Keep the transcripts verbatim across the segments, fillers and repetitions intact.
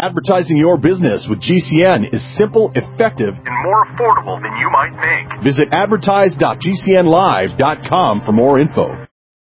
Advertising your business with G C N is simple, effective, and more affordable than you might think. Visit advertise dot g c n live dot com for more info.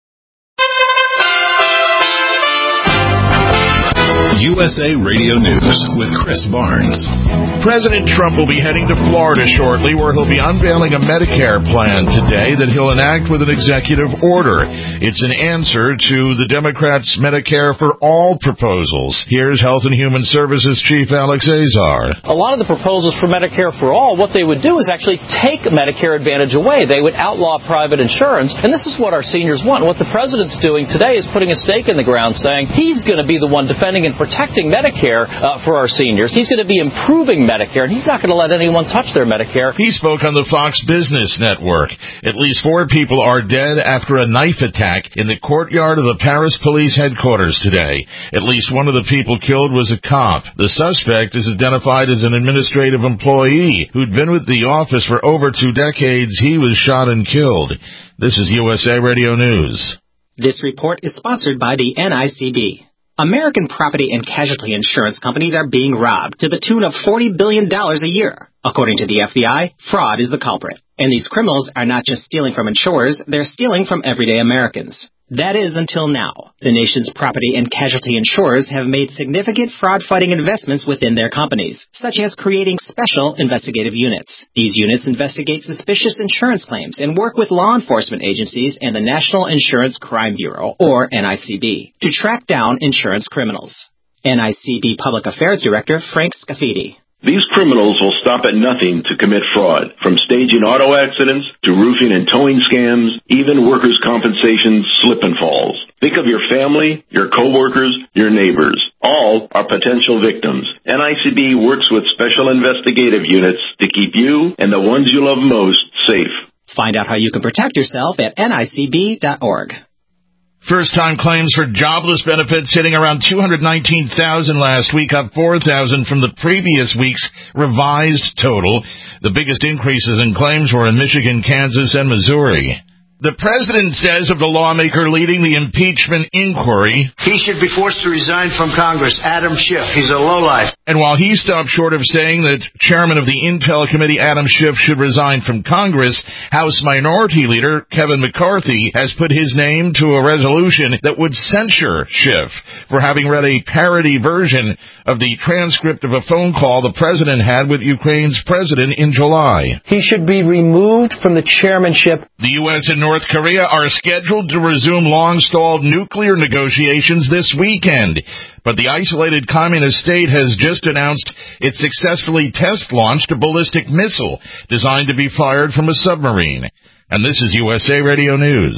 U S A Radio News with Chris Barnes. President Trump will be heading to Florida shortly, where he'll be unveiling a Medicare plan today that he'll enact with an executive order. It's an answer to the Democrats' Medicare for All proposals. Here's Health and Human Services Chief Alex Azar. A lot of the proposals for Medicare for All, what they would do is actually take Medicare Advantage away. They would outlaw private insurance, and this is what our seniors want. What the president's doing today is putting a stake in the ground, saying he's going to be the one defending and protecting Medicare uh, for our seniors. He's going to be improving Medicare, and he's not going to let anyone touch their Medicare. He spoke on the Fox Business Network. At least four people are dead after a knife attack in the courtyard of the Paris police headquarters today. At least one of the people killed was a cop. The suspect is identified as an administrative employee who'd been with the office for over two decades. He was shot and killed. This is U S A Radio News. This report is sponsored by the N I C B. American property and casualty insurance companies are being robbed to the tune of forty billion dollars a year. According to the F B I, fraud is the culprit. And these criminals are not just stealing from insurers, they're stealing from everyday Americans. That is, until now. The nation's property and casualty insurers have made significant fraud-fighting investments within their companies, such as creating special investigative units. These units investigate suspicious insurance claims and work with law enforcement agencies and the National Insurance Crime Bureau, or N I C B, to track down insurance criminals. N I C B Public Affairs Director Frank Scafidi. These criminals will stop at nothing to commit fraud, from staging auto accidents to roofing and towing scams, even workers' compensation slip and falls. Think of your family, your coworkers, your neighbors. All are potential victims. N I C B works with special investigative units to keep you and the ones you love most safe. Find out how you can protect yourself at N I C B dot org. First-time claims for jobless benefits hitting around two hundred nineteen thousand last week, up four thousand from the previous week's revised total. The biggest increases in claims were in Michigan, Kansas, and Missouri. The president says of the lawmaker leading the impeachment inquiry, he should be forced to resign from Congress, Adam Schiff. He's a lowlife. And while he stopped short of saying that chairman of the Intel Committee, Adam Schiff, should resign from Congress, House Minority Leader Kevin McCarthy has put his name to a resolution that would censure Schiff for having read a parody version of the transcript of a phone call the president had with Ukraine's president in July. He should be removed from the chairmanship. The U S and North Korea are scheduled to resume long-stalled nuclear negotiations this weekend, but the isolated communist state has just announced it successfully test-launched a ballistic missile designed to be fired from a submarine. And this is U S A Radio News.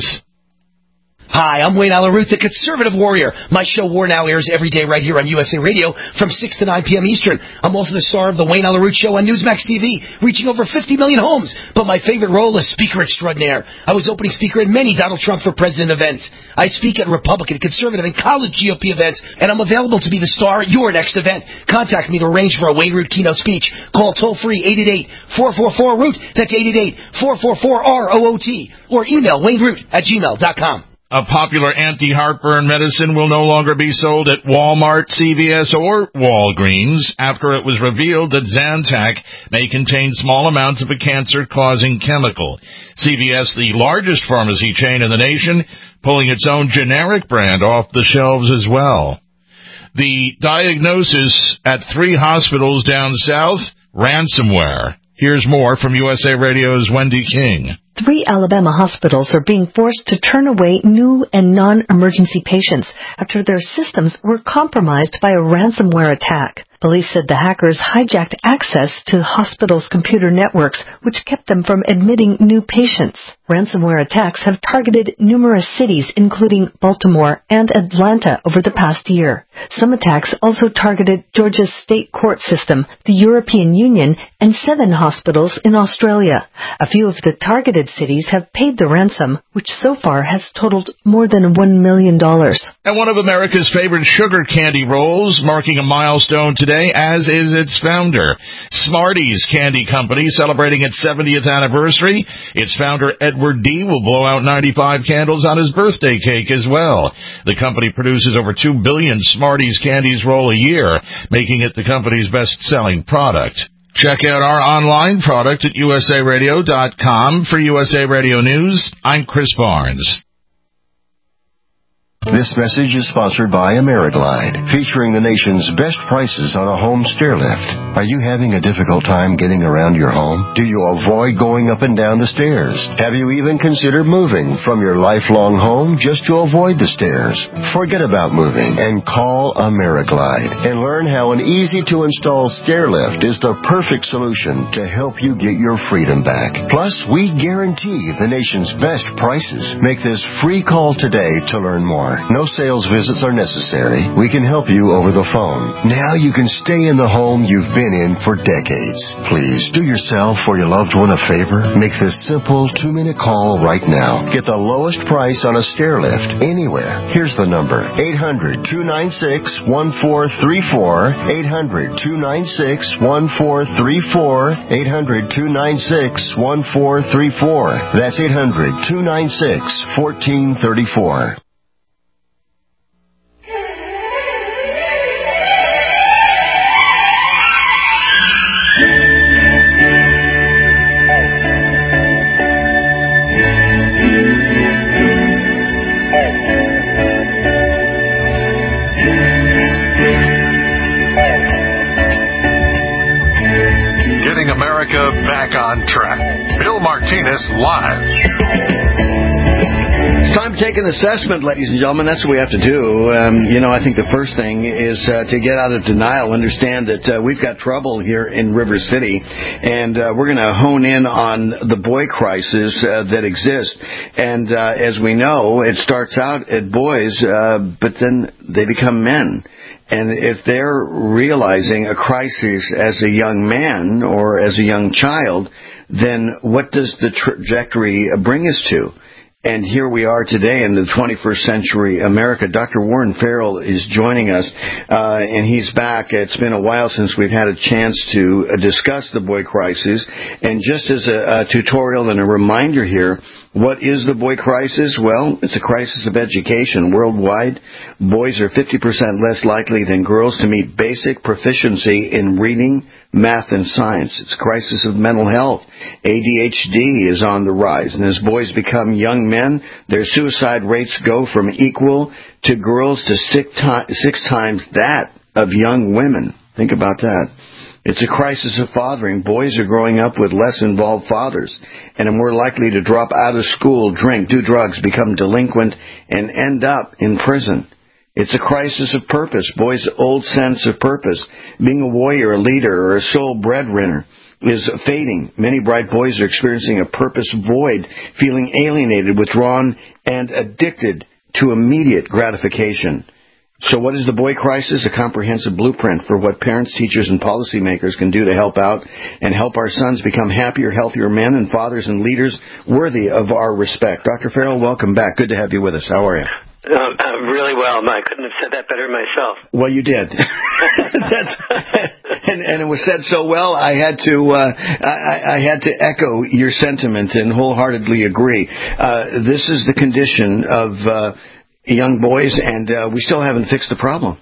Hi, I'm Wayne Alaroot, the Conservative Warrior. My show War Now airs every day right here on U S A Radio from six to nine p.m. Eastern. I'm also the star of the Wayne Alaroot Show on Newsmax T V, reaching over fifty million homes. But my favorite role is Speaker Extraordinaire. I was opening speaker at many Donald Trump for President events. I speak at Republican, Conservative, and college G O P events, and I'm available to be the star at your next event. Contact me to arrange for a Wayne Root keynote speech. Call toll-free eight eight eight, four four four, root. That's eight eight eight, four four four, R O O T. Or email wayneroot at gmail dot com. A popular anti-heartburn medicine will no longer be sold at Walmart, C V S, or Walgreens after it was revealed that Zantac may contain small amounts of a cancer-causing chemical. C V S, the largest pharmacy chain in the nation, pulling its own generic brand off the shelves as well. The diagnosis at three hospitals down south, ransomware. Here's more from U S A Radio's Wendy King. Three Alabama hospitals are being forced to turn away new and non-emergency patients after their systems were compromised by a ransomware attack. Police said the hackers hijacked access to the hospital's computer networks, which kept them from admitting new patients. Ransomware attacks have targeted numerous cities, including Baltimore and Atlanta, over the past year. Some attacks also targeted Georgia's state court system, the European Union, and seven hospitals in Australia. A few of the targeted cities have paid the ransom, which so far has totaled more than one million dollars. And one of America's favorite sugar candy rolls, marking a milestone today, as is its founder. Smarties Candy Company, celebrating its seventieth anniversary. Its founder, Ed Edward D. will blow out ninety-five candles on his birthday cake as well. The company produces over two billion Smarties candies roll a year, making it the company's best-selling product. Check out our online product at U S A radio dot com. For U S A Radio News, I'm Chris Barnes. This message is sponsored by Ameriglide, featuring the nation's best prices on a home stair lift. Are you having a difficult time getting around your home? Do you avoid going up and down the stairs? Have you even considered moving from your lifelong home just to avoid the stairs? Forget about moving and call Ameriglide and learn how an easy-to-install stair lift is the perfect solution to help you get your freedom back. Plus, we guarantee the nation's best prices. Make this free call today to learn more. No sales visits are necessary. We can help you over the phone. Now you can stay in the home you've been in for decades. Please do yourself or your loved one a favor. Make this simple two-minute call right now. Get the lowest price on a stair lift anywhere. Here's the number. eight hundred, two nine six, one four three four. eight hundred, two nine six, one four three four. eight hundred, two nine six, one four three four. That's eight hundred, two nine six, one four three four. America back on track. Bill Martinez live. It's time to take an assessment, ladies and gentlemen. That's what we have to do. Um, you know, I think the first thing is uh, to get out of denial, understand that uh, we've got trouble here in River City, and uh, we're going to hone in on the boy crisis uh, that exists. And uh, as we know, it starts out at boys, uh, but then they become men. And if they're realizing a crisis as a young man or as a young child, then what does the trajectory bring us to? And here we are today in the twenty-first century America. Doctor Warren Farrell is joining us, uh, and he's back. It's been a while since we've had a chance to uh, discuss the boy crisis. And just as a, a tutorial and a reminder here, what is the boy crisis? Well, it's a crisis of education. Worldwide, boys are fifty percent less likely than girls to meet basic proficiency in reading, math, and science. It's a crisis of mental health. A D H D is on the rise, and as boys become young men, their suicide rates go from equal to girls to six, ti- six times that of young women. Think about that. It's a crisis of fathering. Boys are growing up with less involved fathers and are more likely to drop out of school, drink, do drugs, become delinquent, and end up in prison. It's a crisis of purpose. Boys' old sense of purpose, being a warrior, a leader, or a sole breadwinner, is fading. Many bright boys are experiencing a purpose void, feeling alienated, withdrawn, and addicted to immediate gratification. So what is the boy crisis? A comprehensive blueprint for what parents, teachers, and policymakers can do to help out and help our sons become happier, healthier men and fathers and leaders worthy of our respect. Doctor Farrell, welcome back. Good to have you with us. How are you? Uh, uh, really well. I couldn't have said that better myself. Well, you did. That's, and, and it was said so well, I had to uh, I, I had to echo your sentiment and wholeheartedly agree. Uh, this is the condition of uh, young boys, and uh, we still haven't fixed the problem.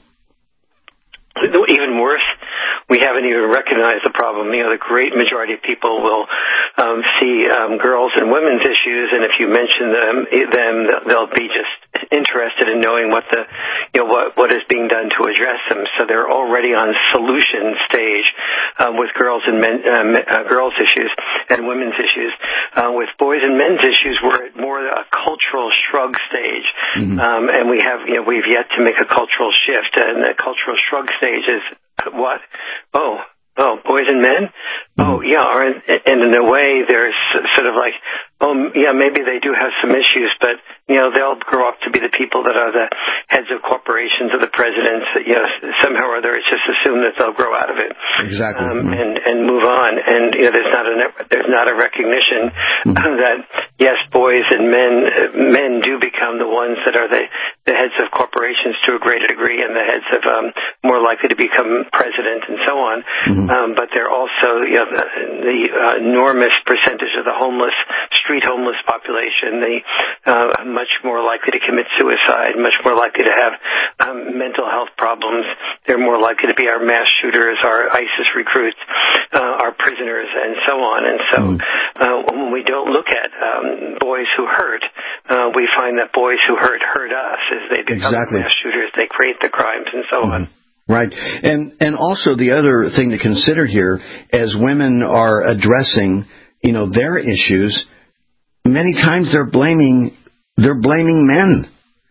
Even worse, we haven't even recognized the problem. You know, the great majority of people will um, see um, girls and women's issues, and if you mention them, them, they'll be just interested in knowing what the, you know, what what is being done to address them. So they're already on solution stage um, with girls and men, um, uh, girls issues and women's issues. Uh, with boys and men's issues, we're at more a cultural shrug stage, mm-hmm. um, and we have, you know, we've yet to make a cultural shift. And the cultural shrug stage is what? Oh, oh, boys and men? Oh, yeah, or in, and in a way, there's sort of like, oh, yeah, maybe they do have some issues, but, you know, they'll grow up to be the people that are the heads of corporations or the presidents. You know, somehow or other, it's just assumed that they'll grow out of it. Exactly. Um, mm-hmm. and, and move on. And, you know, there's not a, there's not a recognition mm-hmm. that, yes, boys and men, men do become the ones that are the, the heads of corporations to a greater degree and the heads of, um, more likely to become president and so on. Mm-hmm. Um, but they're also, you know, the, the uh, enormous percentage of the homeless, street street homeless population, the uh, much more likely to commit suicide, much more likely to have um, mental health problems. They're more likely to be our mass shooters, our ISIS recruits, uh, our prisoners, and so on. And so uh, when we don't look at um, boys who hurt, uh, we find that boys who hurt hurt us as they become exactly. mass shooters. They create the crimes and so on. Right. And and also the other thing to consider here, as women are addressing, you know, their issues, many times they're blaming they're blaming men.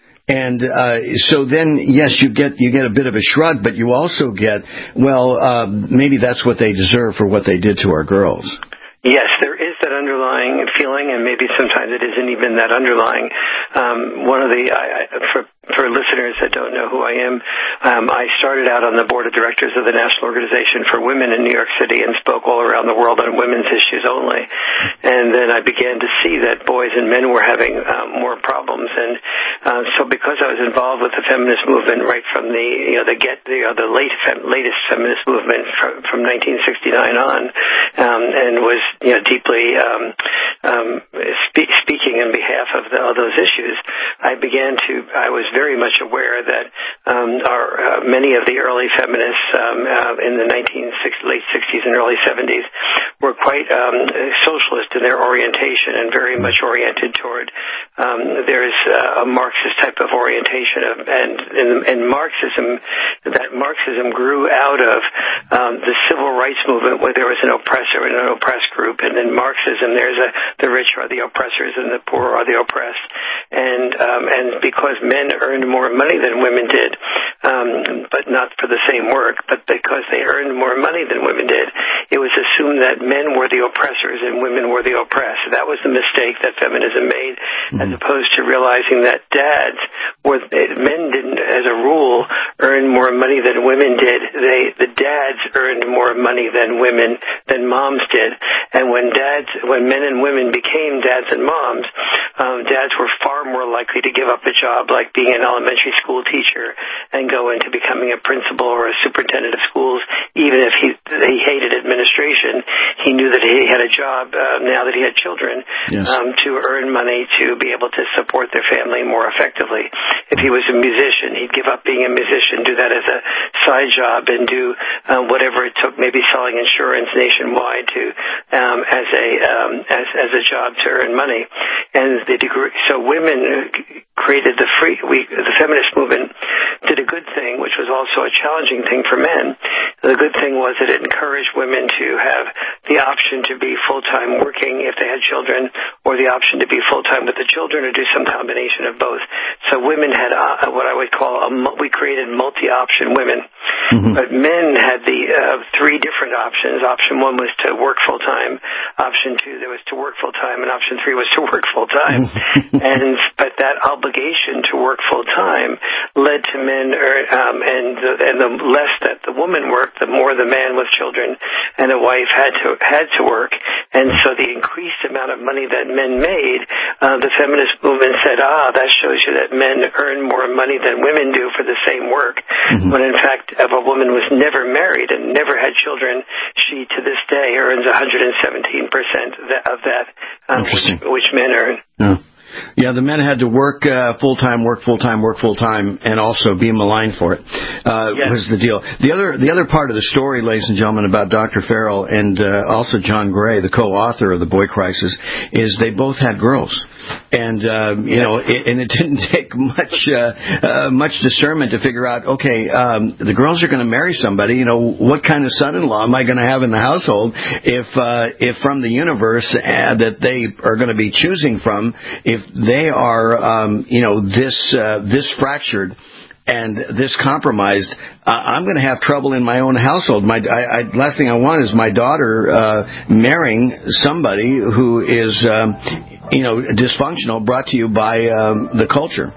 And uh, so then, yes, you get you get a bit of a shrug, but you also get, well, uh, maybe that's what they deserve for what they did to our girls. Yes, there is that underlying feeling, and maybe sometimes it isn't even that underlying. Um, one of the, I, I, for, for listeners that don't know who I am, um, I started out on the board of directors of the National Organization for Women in New York City and spoke all around the world on women's issues only. And then I began to see that boys and men were having um, more problems. And uh, so because I was involved with the feminist movement right from the, you know, the get, the, uh, the late, fem, latest feminist movement from, from nineteen sixty-nine on, um, and was, you know, deeply um, um, spe- speaking in behalf of the, all those issues, I began to, I was very much aware that um, our, uh, many of the early feminists um, uh, in the nineteen sixties, late sixties and early seventies were quite um, socialist in their orientation and very much oriented toward, um, there's uh, a Marxist type of orientation, of, and, and, and Marxism, that Marxism grew out of um, the civil rights movement where there was an oppressor and an oppressed group, and in Marxism there's a the rich are the oppressors and the poor are the oppressed, and um, and because men earned more money than women did, um, but not for the same work, but because they earned more money than women did, it was assumed that men were the oppressors and women were the oppressed. That was the mistake that feminism made, mm-hmm. as opposed to realizing that dads were men didn't, as a rule, earn more money than women did. They the dads earned more money than women than moms did. And when dads, when men and women became dads and moms, um, dads were far more likely to give up a job like being an elementary school teacher and go into becoming a principal or a superintendent of schools, even if he he hated administration. He knew that he had a job uh, now that he had children, yes. um, to earn money to be able to support their family more effectively. If he was a musician, he'd give up being a musician, do that as a side job, and do uh, whatever it took, maybe selling insurance nationwide to. Um, as a um, as as a job to earn money, and the degree. So women created the free. We the feminist movement did a good thing, which was also a challenging thing for men. The good thing was that it encouraged women to have the option to be full time working if they had children, or the option to be full time with the children, or do some combination of both. So women had uh, what I would call a we created multi option women, mm-hmm. but men had the uh, three different options. Option one was to work full time. Option two, there was to work full time, and option three was to work full time. and but that obligation to work full time led to men, earn, um, and the, and the less that the woman worked, the more the man with children and a wife had to had to work. And so the increased amount of money that men made, uh, the feminist movement said, ah, that shows you that men earn more money than women do for the same work. Mm-hmm. When in fact, if a woman was never married and never had children, she to this day earns one hundred seventeen percent of that, um, which, which men earn. Yeah. Yeah, the men had to work uh, full-time, work full-time, work full-time, and also be maligned for it, uh, yes. was the deal. The other the other part of the story, ladies and gentlemen, about Doctor Farrell and uh, also John Gray, the co-author of The Boy Crisis, is they both had girls. And, uh, you yes. know, it, and it didn't take much uh, uh, much discernment to figure out, okay, um, the girls are going to marry somebody. You know, what kind of son-in-law am I going to have in the household if, uh, if from the universe uh, that they are going to be choosing from, if they are, um, you know, this uh, this fractured and this compromised, uh, I'm going to have trouble in my own household. My I, I, last thing I want is my daughter uh, marrying somebody who is, um, you know, dysfunctional, brought to you by um, the culture.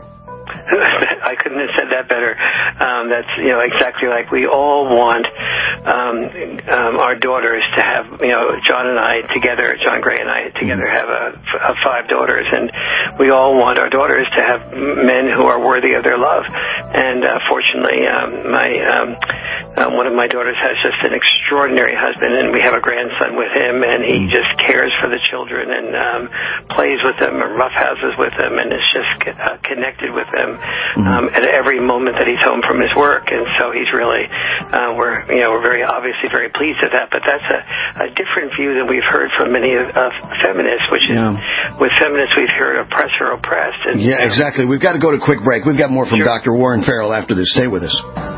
I couldn't have said that better. Um, that's, you know, exactly like we all want um, um, our daughters to have, you know, John and I together, John Gray and I together have a, a five daughters, and we all want our daughters to have men who are worthy of their love. And uh, fortunately, um, my um, um, one of my daughters has just an extraordinary husband, and we have a grandson with him, and he just cares for the children and um, plays with them and roughhouses with them, and is just uh, connected with them um, at every moment that he's home from his work. And so he's really, uh, we're you know we're very obviously very pleased with that. But that's a, a different view than we've heard from many of uh, feminists, which is yeah. with feminists we've heard oppressor oppressed. And, yeah, you know, exactly. We've got to go to a quick break. We've got more from sure. Doctor Warren Farrell after this. Stay with us.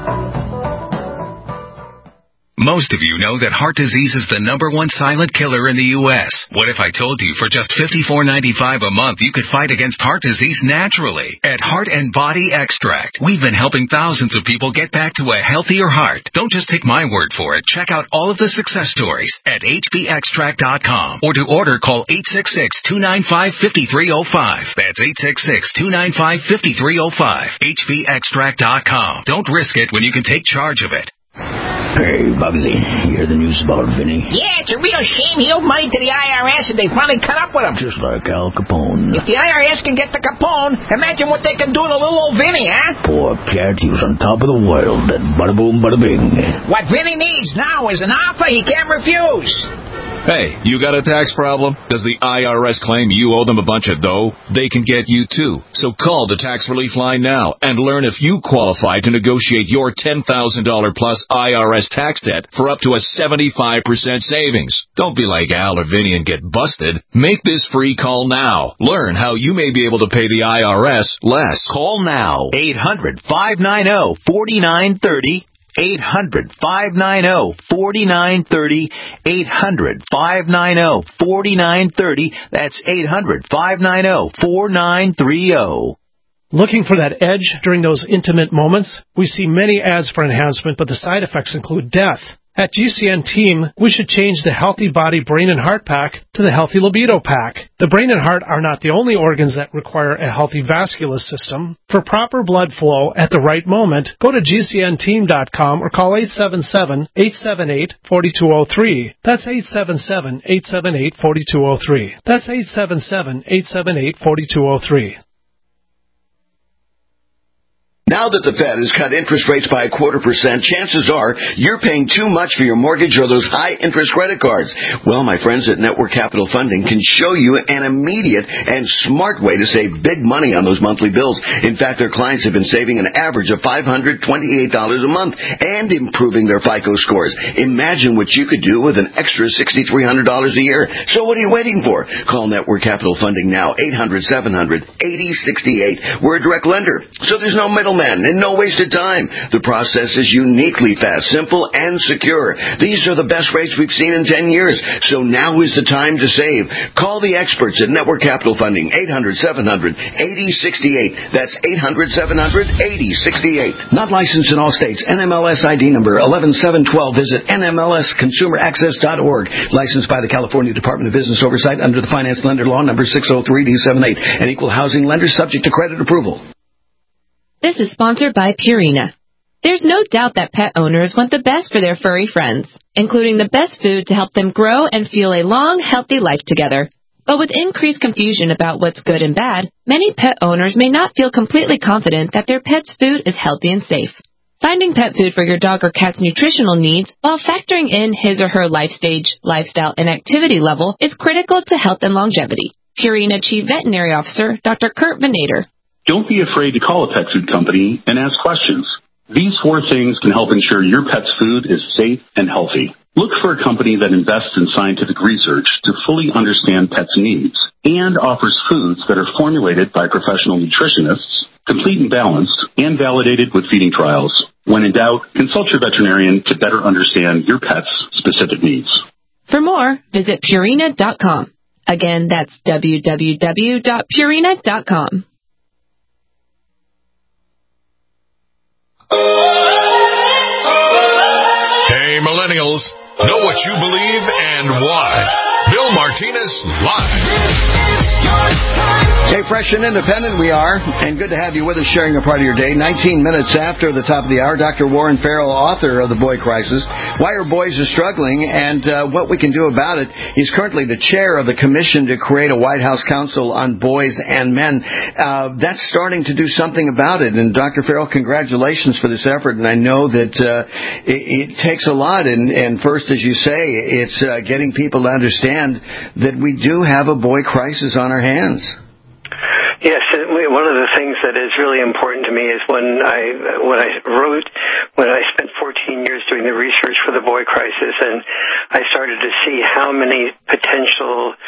Most of you know that heart disease is the number one silent killer in the U S What if I told you for just fifty-four ninety-five a month you could fight against heart disease naturally? At Heart and Body Extract, we've been helping thousands of people get back to a healthier heart. Don't just take my word for it. Check out all of the success stories at H B extract dot com, or to order, call eight six six, two nine five, five three zero five. That's eight six six, two nine five, five three zero five. H B extract dot com. Don't risk it when you can take charge of it. Hey, Bugsy, you hear the news about Vinny? Yeah, it's a real shame. He owed money to the I R S, and they finally cut up with him. Just like Al Capone. If the I R S can get the Capone, imagine what they can do to little old Vinny, huh? Poor cat, he was on top of the world. That bada boom, bada bing. What Vinny needs now is an offer he can't refuse. Hey, you got a tax problem? Does the I R S claim you owe them a bunch of dough? They can get you too. So call the tax relief line now and learn if you qualify to negotiate your ten thousand dollars plus I R S tax debt for up to a seventy-five percent savings. Don't be like Al or Vinny and get busted. Make this free call now. Learn how you may be able to pay the I R S less. Call now. eight hundred, five nine zero, four nine three zero. eight hundred, five nine zero, four nine three zero. eight hundred, five nine zero, four nine three zero. That's eight hundred, five nine zero, four nine three zero. Looking for that edge during those intimate moments? We see many ads for enhancement, but the side effects include death. At G C N Team, we should change the Healthy Body Brain and Heart Pack to the Healthy Libido Pack. The brain and heart are not the only organs that require a healthy vascular system. For proper blood flow at the right moment, go to G C N team dot com or call eight seven seven, eight seven eight, four two zero three. That's eight seven seven, eight seven eight, four two zero three. That's eight seven seven, eight seven eight, four two zero three. Now that the Fed has cut interest rates by a quarter percent, chances are you're paying too much for your mortgage or those high-interest credit cards. Well, my friends at Network Capital Funding can show you an immediate and smart way to save big money on those monthly bills. In fact, their clients have been saving an average of five hundred twenty-eight dollars a month and improving their FICO scores. Imagine what you could do with an extra six thousand three hundred dollars a year. So what are you waiting for? Call Network Capital Funding now, eight hundred, seven hundred, eighty sixty-eight. We're a direct lender, so there's no middleman and no wasted time. The process is uniquely fast, simple, and secure. These are the best rates we've seen in ten years, so now is the time to save. Call the experts at Network Capital Funding, eight hundred, seven hundred, eighty sixty-eight. That's eight hundred, seven hundred, eighty sixty-eight. Not licensed in all states. N M L S I D number eleven seven twelve. Visit N M L S consumer access dot org. Licensed by the California Department of Business Oversight under the Finance Lender Law number six oh three D seventy-eight. An equal housing lender subject to credit approval. This is sponsored by Purina. There's no doubt that pet owners want the best for their furry friends, including the best food to help them grow and feel a long, healthy life together. But with increased confusion about what's good and bad, many pet owners may not feel completely confident that their pet's food is healthy and safe. Finding pet food for your dog or cat's nutritional needs while factoring in his or her life stage, lifestyle, and activity level is critical to health and longevity. Purina Chief Veterinary Officer, Doctor Kurt Venator. Don't be afraid to call a pet food company and ask questions. These four things can help ensure your pet's food is safe and healthy. Look for a company that invests in scientific research to fully understand pets' needs and offers foods that are formulated by professional nutritionists, complete and balanced, and validated with feeding trials. When in doubt, consult your veterinarian to better understand your pet's specific needs. For more, visit Purina dot com. Again, that's w w w dot purina dot com. Hey, millennials, know what you believe and why. Bill Martinez Live. Hey, fresh and independent we are, and good to have you with us sharing a part of your day. nineteen minutes after the top of the hour, Doctor Warren Farrell, author of The Boy Crisis, Why Our Boys Are Struggling, and uh, what we can do about it. He's currently the chair of the commission to create a White House Council on Boys and Men. Uh, that's starting to do something about it, and Doctor Farrell, congratulations for this effort, and I know that uh, it, it takes a lot, and, and first, as you say, it's uh, getting people to understand that we do have a boy crisis on our hands. Yes, and one of the things that is really important to me is when I when I wrote, when I spent fourteen years doing the research for the boy crisis, and I started to see how many potential,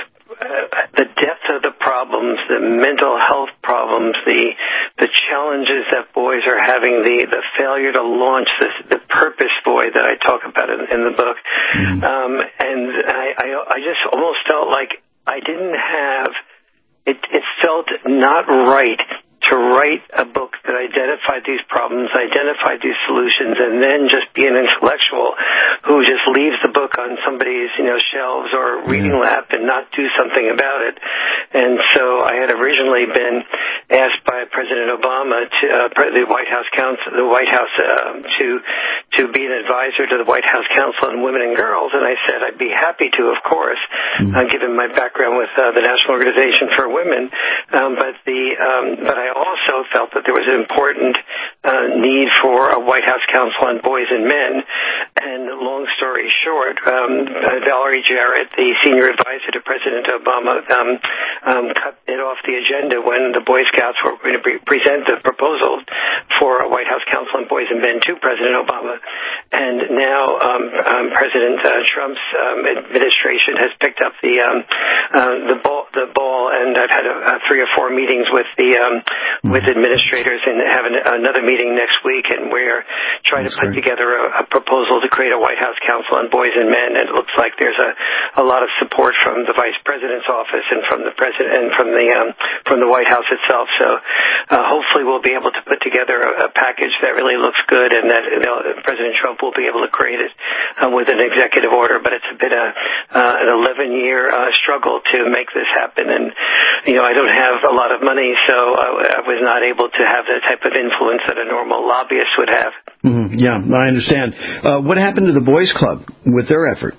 uh, the depth of the problems, the mental health problems, the the challenges that boys are having, the, the failure to launch this, the purpose boy that I talk about in, in the book, mm-hmm. um, and I, I I just almost felt like I didn't have. It, it felt not right to write a book that identified these problems, identified these solutions, and then just be an intellectual who just leaves the book on somebody's, you know, shelves or reading lap and not do something about it. And so I had originally been asked by President Obama to uh, the White House Council, the White House, uh, to to be an advisor to the White House Council on Women and Girls, and I said I'd be happy to, of course, mm-hmm. uh, given my background with uh, the National Organization for Women. Um, but the um, but I also felt that there was an important uh, need for a White House Council on Boys and Men. And long story short, um, uh, Valerie Jarrett, the senior advisor to President Obama, um, um, cut it off the agenda when the Boy Scouts were going to pre- present the proposal for a White House Council on Boys and Men to President Obama. And now um, um, President uh, Trump's um, administration has picked up the um, uh, the ball, the ball, and I've had a, a three or four meetings with the um, with administrators, and have an, another meeting next week, and we're trying That's to put great. together a, a proposal to create a White House Council on Boys and Men. And it looks like there's a, a lot of support from the Vice President's office and from the President and from the um, from the White House itself. So uh, hopefully we'll be able to put together a, a package that really looks good, and that you know, President Trump will be able to create it uh, with an executive order. But it's been a uh, an eleven-year uh, struggle to make this happen, and you know I don't have a lot of money, so I, I was not able to have the type of influence that a normal lobbyist would have. Mm-hmm. Yeah, I understand. Uh, what happened to the Boys Club with their effort?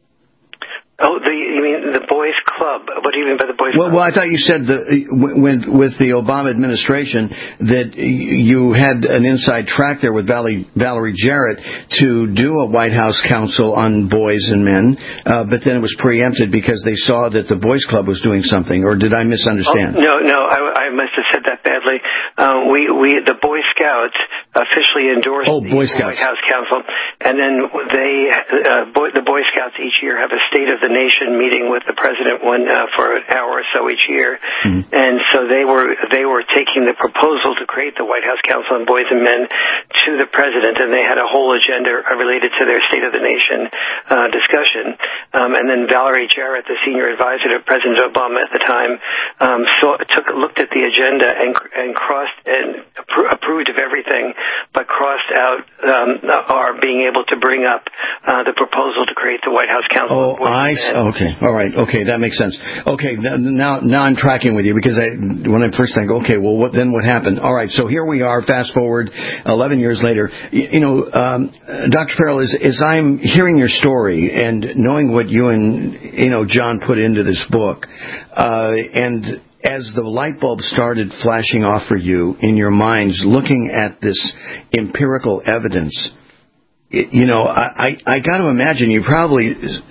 Oh, the, you mean the Boys Club? What do you mean by the Boys well, Club? Well, I thought you said the, with, with the Obama administration that you had an inside track there with Valerie, Valerie Jarrett to do a White House Council on Boys and Men, uh, but then it was preempted because they saw that the Boys Club was doing something, or did I misunderstand? Oh, no, no, I, I must have said that badly. Uh, we, we, the Boy Scouts officially endorsed oh, the Boy Scouts. White House Council, and then they, uh, boy, the Boy Scouts each year have a State of the Nation meeting with the president one uh, for an hour or so each year, mm-hmm. and so they were they were taking the proposal to create the White House Council on Boys and Men to the president, and they had a whole agenda related to their State of the Nation uh, discussion. Um, and then Valerie Jarrett, the senior advisor to President Obama at the time, um, saw, took looked at the agenda and and crossed and appro- approved of everything, but crossed out um, our being able to bring up uh, the proposal to create the White House Council. Oh, on Boys I Okay. All right. Okay. That makes sense. Okay. Th- now, now I'm tracking with you because I, when I first think, okay, well, what then? What happened? All right. So here we are. Fast forward, eleven years later. You, you know, um, Doctor Farrell, as, as I'm hearing your story and knowing what you and you know John put into this book, uh, and as the light bulb started flashing off for you in your minds, looking at this empirical evidence. You know, I, I, I got to imagine you probably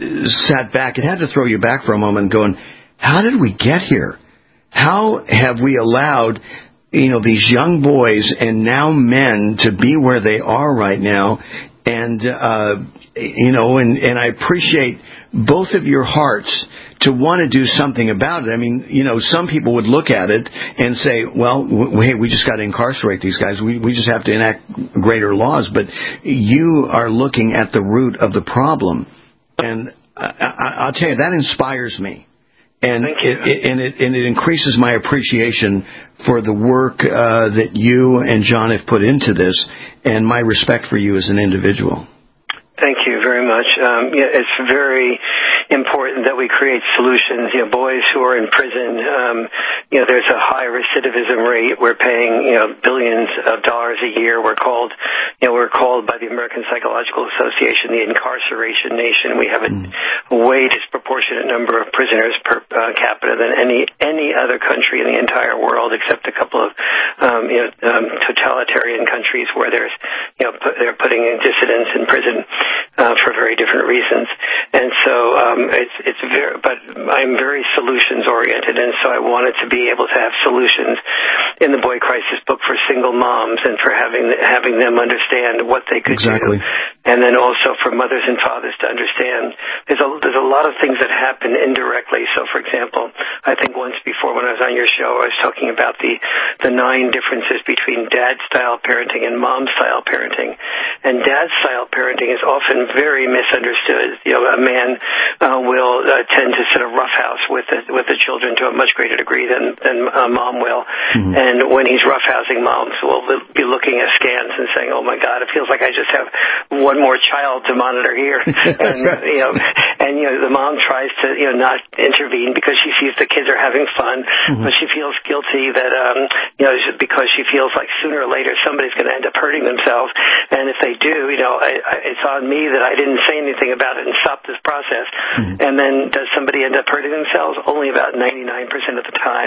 sat back. It had to throw you back for a moment going, how did we get here? How have we allowed, you know, these young boys and now men to be where they are right now? And, uh, you know, and, and I appreciate both of your hearts to want to do something about it. I mean, you know, some people would look at it and say, well, w- hey, we just got to incarcerate these guys. We, we just have to enact greater laws. But you are looking at the root of the problem. And I, I, I'll tell you, that inspires me. And it, it, and it and it increases my appreciation for the work uh, that you and John have put into this, and my respect for you as an individual. Thank you very much. Um, yeah, it's very important that we create solutions. You know, boys who are in prison, um, you know, there's a high recidivism rate. We're paying, you know, billions of dollars a year. We're called, you know, we're called by the American Psychological Association the incarceration nation. We have a mm. way disproportionate number of prisoners per uh, capita than any any other country in the entire world, except a couple of, um, you know, um, totalitarian countries where there's, you know, put, they're putting in dissidents in prison uh, for very different reasons. And so um, it's it's very, but I'm very solutions oriented, and so I wanted to be able to have solutions in the Boy Crisis book for single moms and for having having them understand what they could exactly. do, and then also for mothers and fathers to understand. There's a there's a lot of things that happen indirectly. So, for example, I think once before when I was on your show, I was talking about the the nine differences between dad style parenting and mom style parenting, and dad style parenting is often very misunderstood. You know, a man uh, will uh, tend to sort of roughhouse with the, with the children to a much greater degree than than a mom will. Mm-hmm. And when he's roughhousing, moms will be looking at scans and saying, "Oh my God, it feels like I just have one more child to monitor here." and you know, and you know, the mom tries to you know not intervene because she sees the kids are having fun, mm-hmm. but she feels guilty that um, you know because she feels like sooner or later somebody's going to end up hurting themselves, and if they do, you know, I, I, it's on me that I didn't say anything about it and stop this process. Mm-hmm. And then does somebody end up hurting themselves? Only about ninety-nine percent of the time.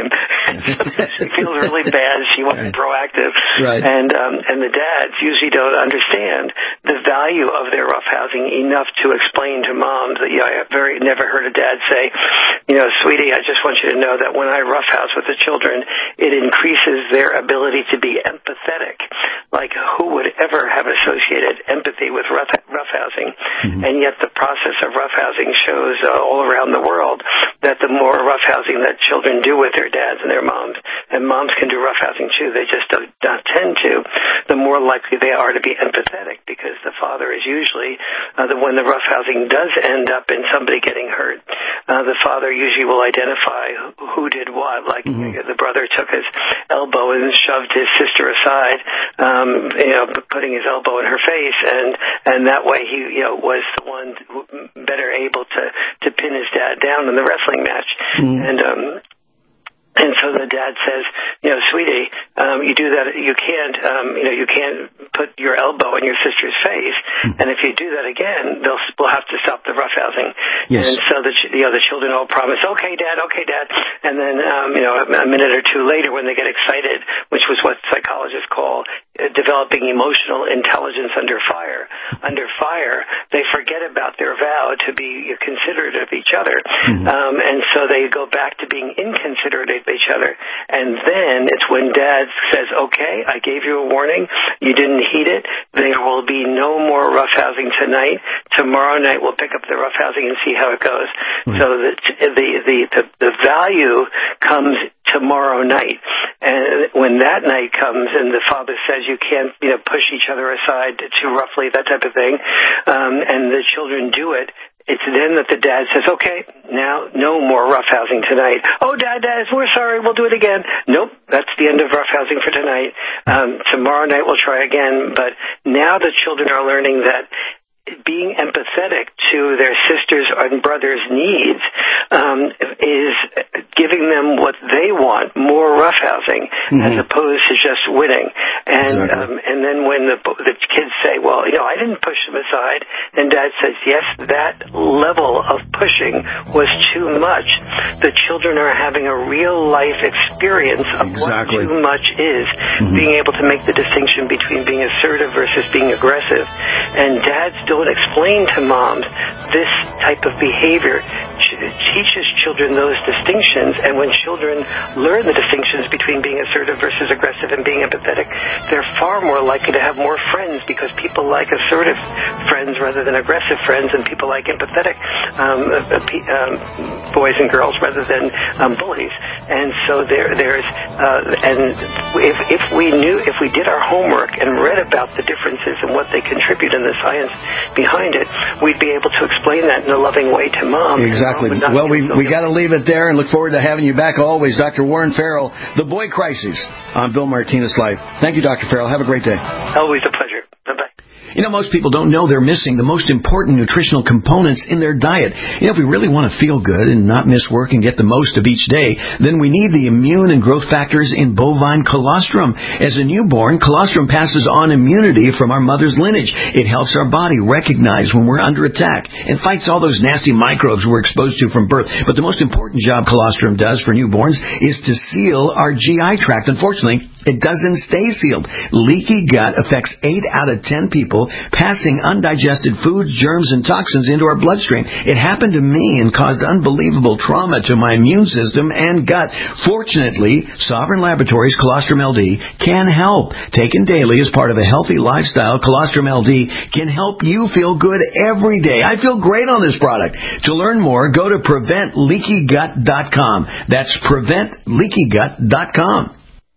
She feels really bad. She wasn't right. proactive. Right. And um, and the dads usually don't understand the value of their roughhousing enough to explain to moms that, you know, I have very never heard a dad say, you know, sweetie, I just want you to know that when I roughhouse with the children, it increases their ability to be empathetic. Like, who would ever have associated empathy with rough, roughhousing? Mm-hmm. And yet the process of roughhousing shows uh, all around the world that the more roughhousing that children do with their dads and their moms, and moms can do roughhousing too, they just don't, don't tend to, the more likely they are to be empathetic, because the father is usually, uh, the, when the roughhousing does end up in somebody getting hurt, uh, the father usually will identify who did what. Like, mm-hmm. the brother took his elbow and shoved his sister aside, um, you know, putting his elbow in her face, and and that way he, you know, was the one better able to to pin his dad down in the wrestling match. Mm-hmm. And um And so the dad says, you know, sweetie, um, you do that, you can't, um, you know, you can't put your elbow in your sister's face. Mm-hmm. And if you do that again, they'll, we'll have to stop the roughhousing. Yes. And so the, you know, the children all promise, okay, dad, okay, dad. And then, um, you know, a minute or two later when they get excited, which was what psychologists call uh, developing emotional intelligence under fire. Under fire, they forget about their vow to be considerate of each other. Mm-hmm. Um, and so they go back to being inconsiderate of each other. And then it's when dad says, okay, I gave you a warning, you didn't heed it, there will be no more roughhousing tonight. Tomorrow night we'll pick up the roughhousing and see how it goes. Mm-hmm. So the, the, the, the, the value comes tomorrow night. And when that night comes and the father says you can't, you know, push each other aside too roughly, that type of thing, um, and the children do it, it's then that the dad says, okay, now no more roughhousing tonight. Oh, dad, dad, we're sorry, we'll do it again. Nope, that's the end of roughhousing for tonight. Um, tomorrow night we'll try again. But now the children are learning that being empathetic to their sisters' and brothers' needs um, is giving them what they want, more roughhousing, mm-hmm. as opposed to just winning. And exactly. um, and then when the the kids say, well, you know, I didn't push them aside, and dad says, yes, that level of pushing was too much. The children are having a real-life experience of exactly. what too much is, mm-hmm. being able to make the distinction between being assertive versus being aggressive. And dads don't explain to moms this type of behavior. It teaches children those distinctions, and when children learn the distinctions between being assertive versus aggressive and being empathetic, they're far more likely to have more friends, because people like assertive friends rather than aggressive friends, and people like empathetic um, um, boys and girls rather than um, bullies. And so there, there's, uh, and if, if we knew, if we did our homework and read about the differences and what they contribute in the science behind it, we'd be able to explain that in a loving way to mom. Exactly. Mom well, we we got to leave it there and look forward to having you back always, Doctor Warren Farrell, The Boy Crisis on Bill Martinez Live. Thank you, Doctor Farrell. Have a great day. Always a pleasure. Bye-bye. You know, most people don't know they're missing the most important nutritional components in their diet. You know, if we really want to feel good and not miss work and get the most of each day, then we need the immune and growth factors in bovine colostrum. As a newborn, colostrum passes on immunity from our mother's lineage. It helps our body recognize when we're under attack and fights all those nasty microbes we're exposed to from birth. But the most important job colostrum does for newborns is to seal our G I tract. Unfortunately, it doesn't stay sealed. Leaky gut affects eight out of ten people, passing undigested foods, germs, and toxins into our bloodstream. It happened to me and caused unbelievable trauma to my immune system and gut. Fortunately, Sovereign Laboratories Colostrum L D can help. Taken daily as part of a healthy lifestyle, Colostrum L D can help you feel good every day. I feel great on this product. To learn more, go to prevent leaky gut dot com. That's prevent leaky gut dot com.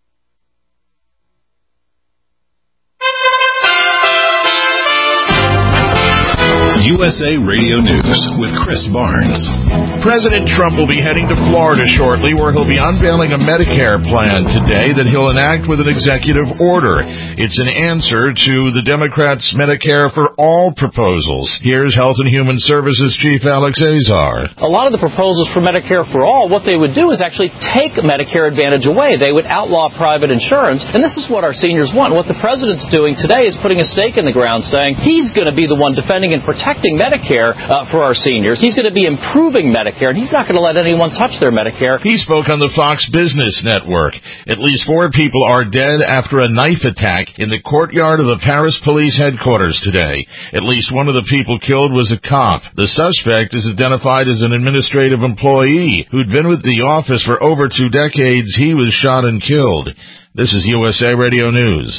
U S A Radio News with Chris Barnes. President Trump will be heading to Florida shortly, where he'll be unveiling a Medicare plan today that he'll enact with an executive order. It's an answer to the Democrats' Medicare for All proposals. Here's Health and Human Services Chief Alex Azar. A lot of the proposals for Medicare for All, what they would do is actually take Medicare Advantage away. They would outlaw private insurance, and this is what our seniors want. What the president's doing today is putting a stake in the ground, saying he's going to be the one defending and protecting Medicare uh, for our seniors. He's going to be improving Medicare, and he's not going to let anyone touch their Medicare. He spoke on the Fox Business Network. At least four people are dead after a knife attack in the courtyard of the Paris police headquarters today. At least one of the people killed was a cop. The suspect is identified as an administrative employee who'd been with the office for over two decades. He was shot and killed. This is U S A Radio News.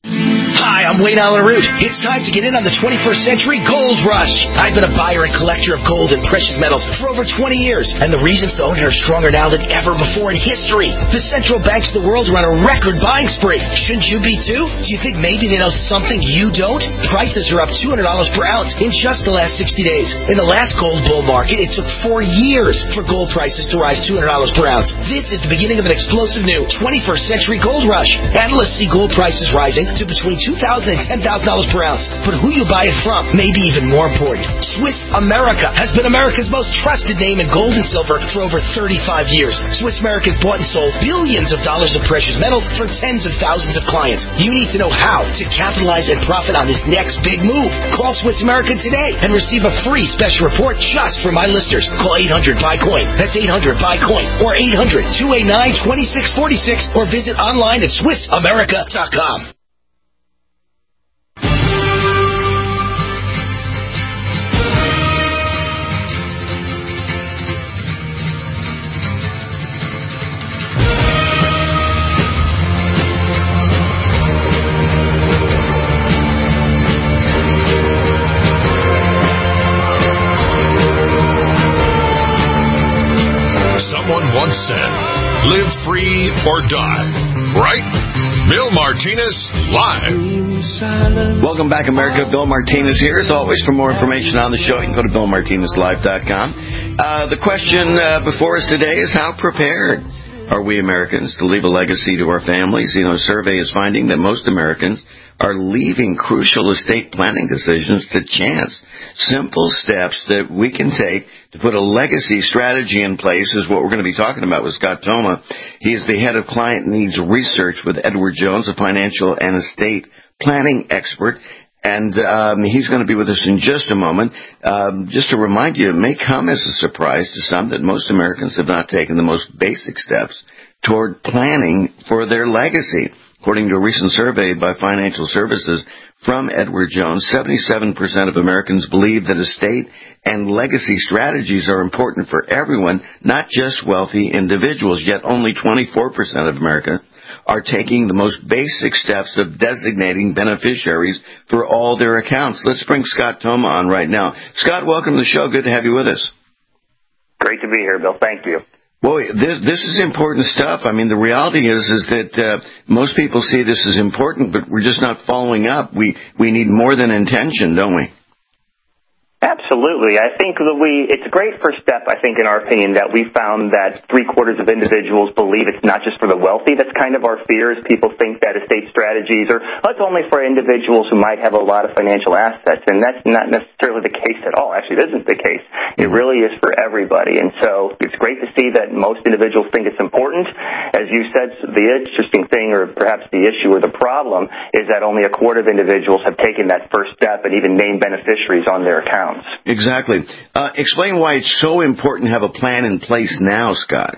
Hi, I'm Wayne Allen Root. It's time to get in on the twenty-first century gold rush. I've been a buyer and collector of gold and precious metals for over twenty years, and the reasons to own it are stronger now than ever before in history. The central banks of the world are on a record buying spree. Shouldn't you be too? Do you think maybe they know something you don't? Prices are up two hundred dollars per ounce in just the last sixty days. In the last gold bull market, it took four years for gold prices to rise two hundred dollars per ounce. This is the beginning of an explosive new twenty-first century gold rush. Analysts see gold prices rising to between two thousand dollars and ten thousand dollars per ounce. But who you buy it from may be even more important. Swiss America has been America's most trusted name in gold and silver for over thirty-five years. Swiss America has bought and sold billions of dollars of precious metals for tens of thousands of clients. You need to know how to capitalize and profit on this next big move. Call Swiss America today and receive a free special report just for my listeners. Call eight hundred buy coin. That's eight hundred buy coin or eight hundred two eight nine two six four six or visit online at swiss america dot com. Once said, live free or die, right? Bill Martinez live. Welcome back, America. Bill Martinez here. As always, for more information on the show, you can go to bill martinez live dot com. Uh, the question uh, before us today is, how prepared are we Americans to leave a legacy to our families? You know, a survey is finding that most Americans are leaving crucial estate planning decisions to chance. Simple steps that we can take to put a legacy strategy in place is what we're going to be talking about with Scott Thoma. He is the head of client needs research with Edward Jones, a financial and estate planning expert. And um, he's going to be with us in just a moment. Um, just to remind you, it may come as a surprise to some that most Americans have not taken the most basic steps toward planning for their legacy. According to a recent survey by Financial Services from Edward Jones, seventy-seven percent of Americans believe that estate and legacy strategies are important for everyone, not just wealthy individuals. Yet only twenty-four percent of America are taking the most basic steps of designating beneficiaries for all their accounts. Let's bring Scott Thoma on right now. Scott, welcome to the show. Good to have you with us. Great to be here, Bill. Thank you. Boy, this, this is important stuff. I mean, the reality is is that uh, most people see this as important, but we're just not following up. We we need more than intention, don't we? Absolutely. I think that we, it's a great first step, I think, in our opinion, that we found that three quarters of individuals believe it's not just for the wealthy. That's kind of our fear, is people think that estate strategies are, well, it's only for individuals who might have a lot of financial assets, and that's not necessarily the case at all. Actually, it isn't the case. It really is for everybody, and so it's great to see that most individuals think it's important. As you said, the interesting thing, or perhaps the issue or the problem, is that only a quarter of individuals have taken that first step and even named beneficiaries on their account. Exactly. Uh, explain why it's so important to have a plan in place now, Scott.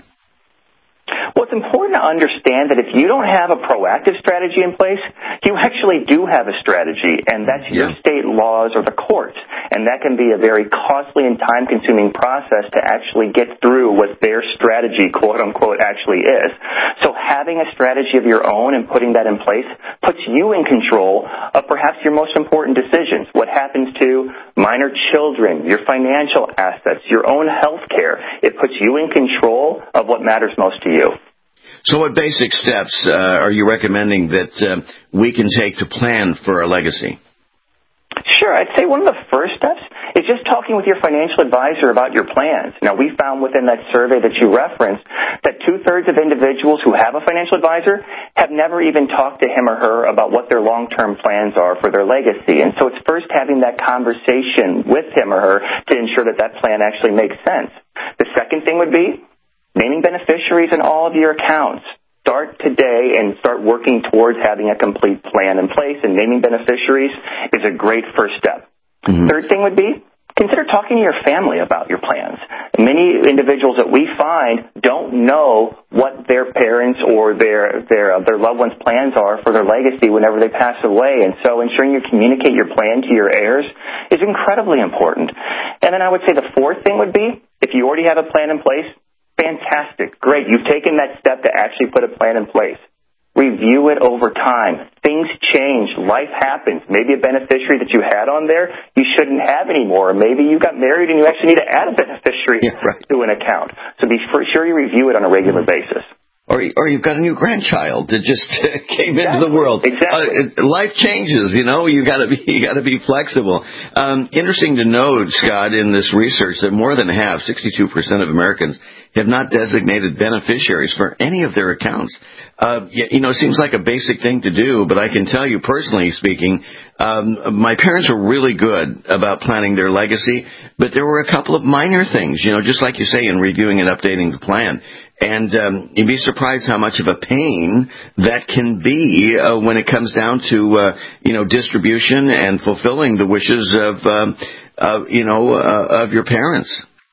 Well, it's important to understand that if you don't have a proactive strategy in place, you actually do have a strategy, and that's your yeah. state laws or the courts. And that can be a very costly and time-consuming process to actually get through what their strategy, quote-unquote, actually is. So having a strategy of your own and putting that in place puts you in control of perhaps your most important decisions. What happens to minor children, your financial assets, your own health care. It puts you in control of what matters most to you. So what basic steps uh, are you recommending that uh, we can take to plan for our legacy? Sure. I'd say one of the first steps is just talking with your financial advisor about your plans. Now, we found within that survey that you referenced that two-thirds of individuals who have a financial advisor have never even talked to him or her about what their long-term plans are for their legacy. And so it's first having that conversation with him or her to ensure that that plan actually makes sense. The second thing would be naming beneficiaries in all of your accounts. Start today and start working towards having a complete plan in place, and naming beneficiaries is a great first step. Mm-hmm. Third thing would be consider talking to your family about your plans. Many individuals that we find don't know what their parents or their their uh, their loved ones' plans are for their legacy whenever they pass away, and so ensuring you communicate your plan to your heirs is incredibly important. And then I would say the fourth thing would be, if you already have a plan in place, fantastic, great. You've taken that step to actually put a plan in place. Review it over time. Things change. Life happens. Maybe a beneficiary that you had on there you shouldn't have anymore. Maybe you got married and you actually need to add a beneficiary yeah, right. to an account. So be sure you review it on a regular basis. Or, or you've got a new grandchild that just came exactly. into the world. Exactly. Uh, life changes, you know. You got to be, you got to be flexible. Um, interesting to note, Scott, in this research that more than half, sixty-two percent of Americans, have not designated beneficiaries for any of their accounts. Uh, you know, it seems like a basic thing to do, but I can tell you, personally speaking, um, my parents were really good about planning their legacy, but there were a couple of minor things, you know, just like you say, in reviewing and updating the plan. And um, you'd be surprised how much of a pain that can be uh, when it comes down to, uh, you know, distribution and fulfilling the wishes of, um, of you know, uh, of your parents.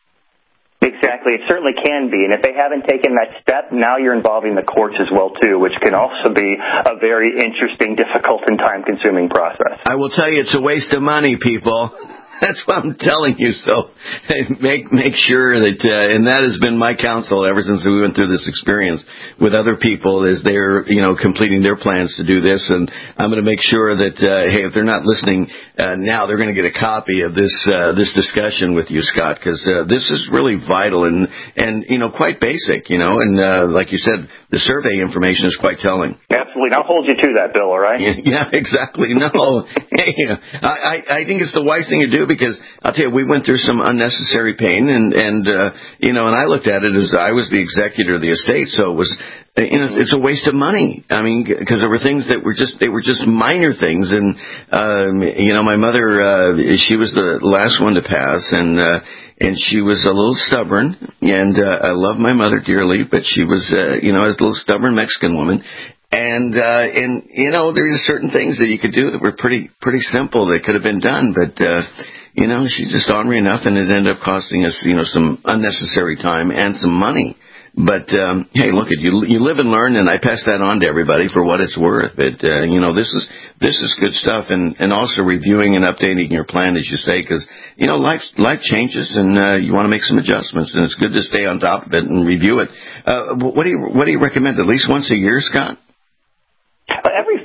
Exactly. It certainly can be. And if they haven't taken that step, now you're involving the courts as well, too, which can also be a very interesting, difficult, and time-consuming process. I will tell you, it's a waste of money, people. That's what I'm telling you. So make make sure that, uh, and that has been my counsel ever since we went through this experience with other people, is they're, you know, completing their plans to do this. And I'm going to make sure that, uh, hey, if they're not listening uh, now, they're going to get a copy of this uh, this discussion with you, Scott, because uh, this is really vital and, and, you know, quite basic, you know, and uh, like you said, the survey information is quite telling. Absolutely. I'll hold you to that, Bill, all right? Yeah, exactly. No, hey, I, I think it's the wise thing to do, because I'll tell you, we went through some unnecessary pain, and, and uh, you know, and I looked at it as I was the executor of the estate, so it was, you know, it's a waste of money. I mean, because there were things that were just, they were just minor things, and, um, you know, my mother, uh, she was the last one to pass, and, uh, and she was a little stubborn, and uh, I love my mother dearly, but she was, uh, you know, as a little stubborn Mexican woman. And, uh, and, you know, there's certain things that you could do that were pretty, pretty simple that could have been done, but, uh, you know, she's just ornery enough, and it ended up costing us, you know, some unnecessary time and some money. But, um, hey, look, at you, you live and learn, and I pass that on to everybody for what it's worth. But, uh, you know, this is, this is good stuff, and, and also reviewing and updating your plan, as you say, because, you know, life, life changes, and, uh, you want to make some adjustments, and it's good to stay on top of it and review it. Uh, what do you, what do you recommend? At least once a year, Scott? Every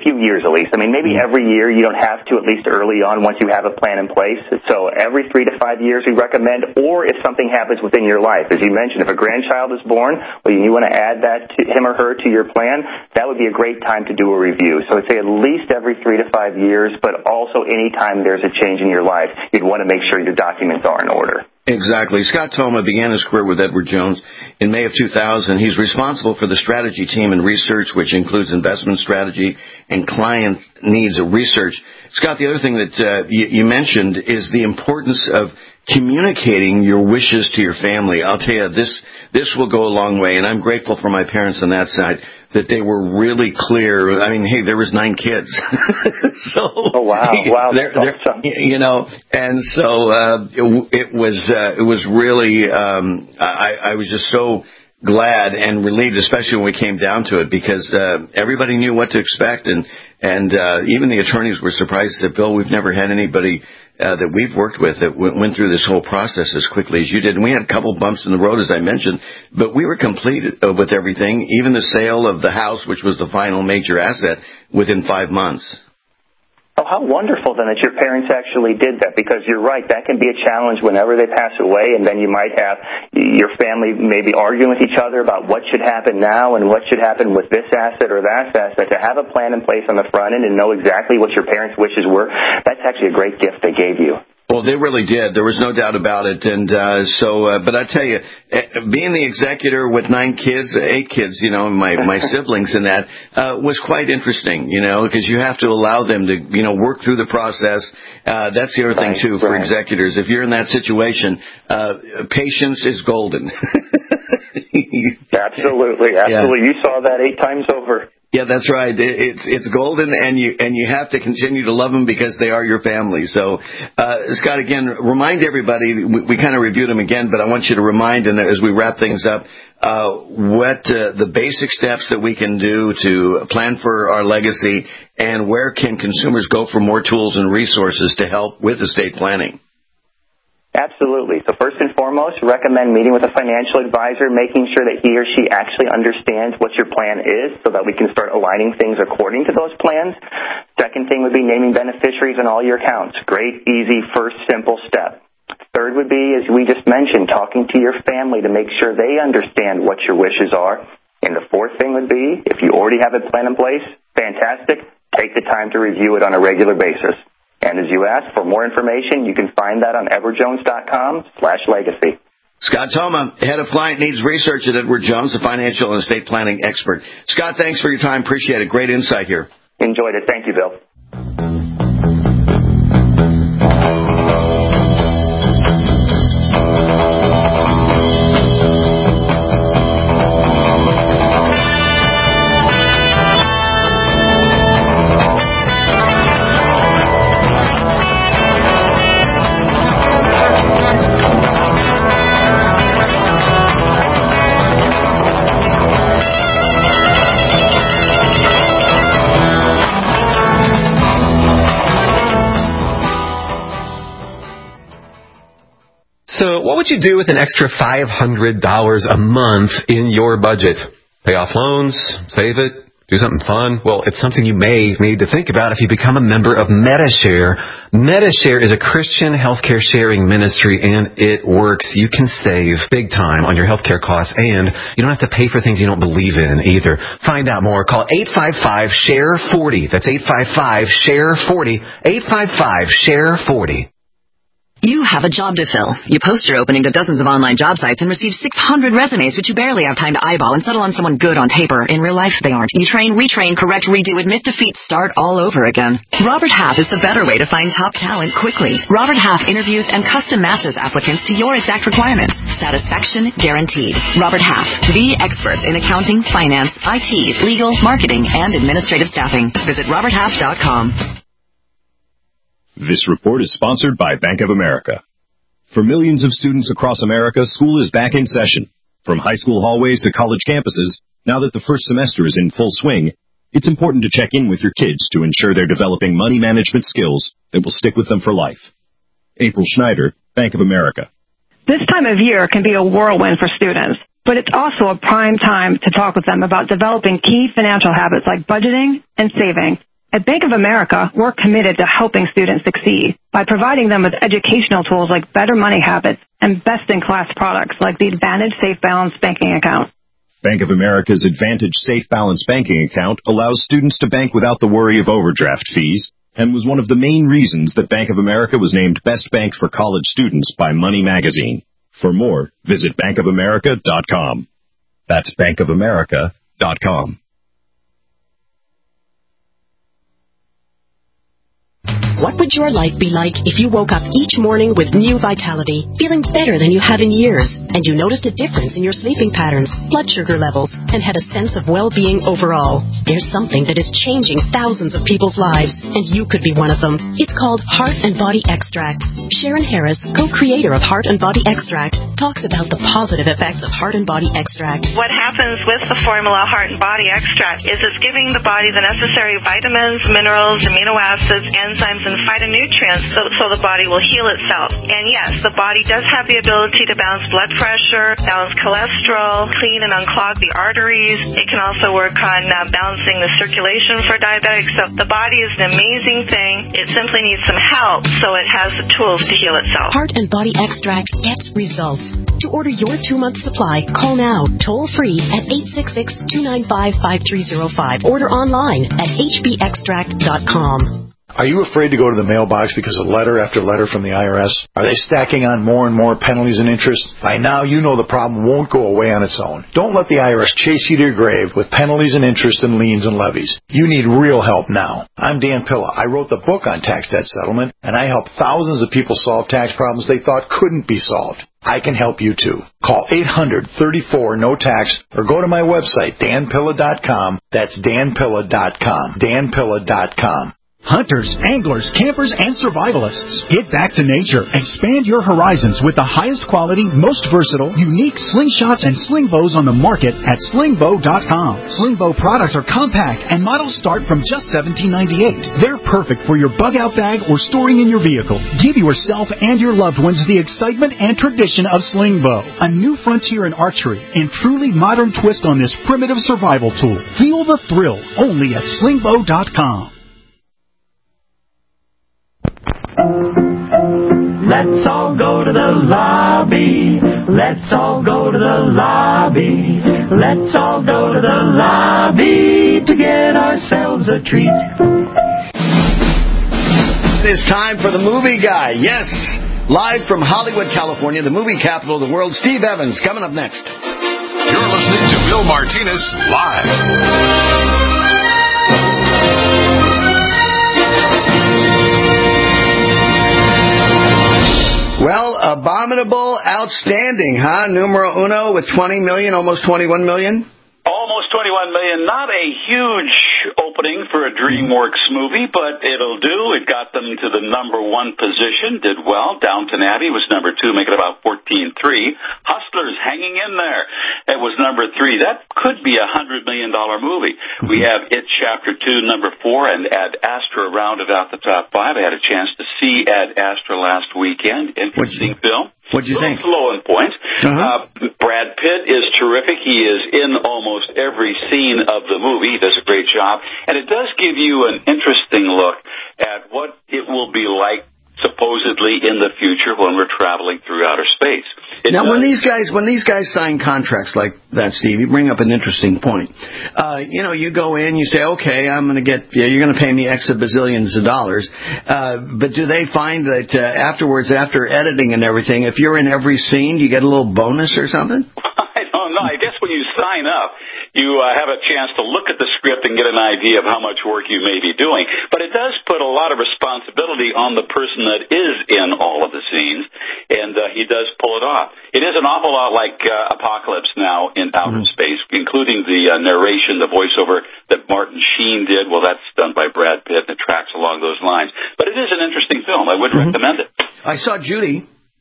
few years at least. I mean, maybe every year you don't have to, at least early on once you have a plan in place. So every three to five years we recommend, or if something happens within your life. As you mentioned, if a grandchild is born, well, you want to add that to him or her to your plan, that would be a great time to do a review. So I'd say at least every three to five years, but also any time there's a change in your life, you'd want to make sure your documents are in order. Exactly. Scott Thoma began his career with Edward Jones in May of two thousand. He's responsible for the strategy team and research, which includes investment strategy and client needs research. Scott, the other thing that uh, you, you mentioned is the importance of communicating your wishes to your family. I'll tell you, this this will go a long way, and I'm grateful for my parents on that side, that they were really clear. I mean, hey, there was nine kids. so, oh, wow. Wow. They're, they're, awesome. You know, and so uh, it, it was uh, it was really, um, I, I was just so glad and relieved, especially when we came down to it, because uh, everybody knew what to expect, and, and uh, even the attorneys were surprised. Said, Bill, we've never had anybody Uh, that we've worked with that w- went through this whole process as quickly as you did. And we had a couple bumps in the road, as I mentioned, but we were complete uh, with everything, even the sale of the house, which was the final major asset, within five months. Oh, how wonderful then that your parents actually did that, because you're right, that can be a challenge whenever they pass away, and then you might have your family maybe arguing with each other about what should happen now and what should happen with this asset or that asset. To have a plan in place on the front end and know exactly what your parents' wishes were, that's actually a great gift they gave you. Well, they really did. There was no doubt about it. And uh, so, uh, but I tell you, being the executor with nine kids, eight kids, you know, my my siblings in that, uh, was quite interesting, you know, because you have to allow them to, you know, work through the process. Uh, that's the other right, thing, too, for right. executors. If you're in that situation, uh, patience is golden. Absolutely. Absolutely. Yeah. You saw that eight times over. Yeah, that's right. It's it's golden, and you and you have to continue to love them because they are your family. So, uh, Scott, again, remind everybody. We, we kind of reviewed them again, but I want you to remind, and as we wrap things up, uh, what uh, the basic steps that we can do to plan for our legacy, and where can consumers go for more tools and resources to help with estate planning. Absolutely. So first and foremost, recommend meeting with a financial advisor, making sure that he or she actually understands what your plan is so that we can start aligning things according to those plans. Second thing would be naming beneficiaries on all your accounts. Great, easy, first simple step. Third would be, as we just mentioned, talking to your family to make sure they understand what your wishes are. And the fourth thing would be, if you already have a plan in place, fantastic, take the time to review it on a regular basis. And as you asked, for more information, you can find that on edwardjones.com slash legacy. Scott Thoma, Head of Client Needs Research at Edward Jones, a financial and estate planning expert. Scott, thanks for your time. Appreciate it. Great insight here. Enjoyed it. Thank you, Bill. So what would you do with an extra five hundred dollars a month in your budget? Pay off loans, save it, do something fun? Well, it's something you may need to think about if you become a member of Medi-Share. Medi-Share is a Christian healthcare sharing ministry, and it works. You can save big time on your healthcare costs, and you don't have to pay for things you don't believe in either. Find out more. Call eight five five, S H A R E forty. That's eight five five, S H A R E forty. eight five five, S H A R E forty. You have a job to fill. You post your opening to dozens of online job sites and receive six hundred resumes, which you barely have time to eyeball and settle on someone good on paper. In real life, they aren't. You train, retrain, correct, redo, admit defeat, start all over again. Robert Half is the better way to find top talent quickly. Robert Half interviews and custom matches applicants to your exact requirements. Satisfaction guaranteed. Robert Half, the experts in accounting, finance, I T, legal, marketing, and administrative staffing. Visit robert half dot com. This report is sponsored by Bank of America. For millions of students across America, school is back in session. From high school hallways to college campuses, now that the first semester is in full swing, it's important to check in with your kids to ensure they're developing money management skills that will stick with them for life. April Schneider, Bank of America. This time of year can be a whirlwind for students, but it's also a prime time to talk with them about developing key financial habits like budgeting and saving. At Bank of America, we're committed to helping students succeed by providing them with educational tools like better money habits and best-in-class products like the Advantage Safe Balance banking account. Bank of America's Advantage Safe Balance banking account allows students to bank without the worry of overdraft fees and was one of the main reasons that Bank of America was named Best Bank for College Students by Money Magazine. For more, visit bank of america dot com. That's bank of america dot com. What would your life be like if you woke up each morning with new vitality, feeling better than you have in years, and you noticed a difference in your sleeping patterns, blood sugar levels, and had a sense of well-being overall? There's something that is changing thousands of people's lives, and you could be one of them. It's called Heart and Body Extract. Sharon Harris, co-creator of Heart and Body Extract, talks about the positive effects of Heart and Body Extract. What happens with the formula Heart and Body Extract is it's giving the body the necessary vitamins, minerals, amino acids, enzymes, and phytonutrients so, so the body will heal itself. And yes, the body does have the ability to balance blood pressure, balance cholesterol, clean and unclog the arteries. It can also work on uh, balancing the circulation for diabetics. So the body is an amazing thing. It simply needs some help so it has the tools to heal itself. Heart and Body Extract gets results. To order your two-month supply, call now, toll-free at eight six six, two nine five, five three zero five. Order online at h b extract dot com. Are you afraid to go to the mailbox because of letter after letter from the I R S? Are they stacking on more and more penalties and interest? By now, you know the problem won't go away on its own. Don't let the I R S chase you to your grave with penalties and interest and liens and levies. You need real help now. I'm Dan Pilla. I wrote the book on tax debt settlement, and I help thousands of people solve tax problems they thought couldn't be solved. I can help you too. Call eight hundred, thirty-four, no tax or go to my website, dan pilla dot com. That's dan pilla dot com. dan pilla dot com. Hunters, anglers, campers, and survivalists. Get back to nature. Expand your horizons with the highest quality, most versatile, unique slingshots and sling bows on the market at sling bow dot com. Sling bow products are compact and models start from just seventeen ninety-eight. They're perfect for your bug-out bag or storing in your vehicle. Give yourself and your loved ones the excitement and tradition of sling bow. A new frontier in archery and truly modern twist on this primitive survival tool. Feel the thrill only at sling bow dot com. Let's all go to the lobby. Let's all go to the lobby. Let's all go to the lobby to get ourselves a treat. It is time for the movie guy. Yes, live from Hollywood, California, the movie capital of the world. Steve Evans coming up next. You're listening to Bill Martinez live. Well, Abominable, outstanding, huh? Numero uno with twenty million, almost twenty-one million. Almost twenty-one million. Not a huge opening for a DreamWorks movie, but it'll do. It got them to the number one position, did well. Downton Abbey was number two, making about fourteen three. Hustlers hanging in there. It was number three. That could be a one hundred million dollars movie. We have It Chapter two, number four, and Ad Astra rounded out the top five. I had a chance to see Ad Astra last weekend. Interesting film. What'd you think? Low in points. Uh-huh. Uh, Brad Pitt is terrific. He is in almost every scene of the movie. He does a great job. And it does give you an interesting look at what it will be like supposedly in the future when we're traveling through outer space. It now, does, when these guys when these guys sign contracts like that, Steve, you bring up an interesting point. Uh, you know, you go in, you say, okay, I'm going to get, yeah, you're going to pay me X of bazillions of dollars. Uh, but do they find that uh, afterwards, after editing and everything, if you're in every scene, do you get a little bonus or something? I don't know. I guess when you sign up, you uh, have a chance to look at the script and get an idea of how much work you may be doing. But it does put a lot of responsibility on the person that is in all of the scenes, and uh, he does pull it off. It is an awful lot like uh, Apocalypse Now in outer mm-hmm. space, including the uh, narration, the voiceover that Martin Sheen did. Well, that's done by Brad Pitt, and it tracks along those lines. But it is an interesting film. I would mm-hmm. recommend it. I saw Judy.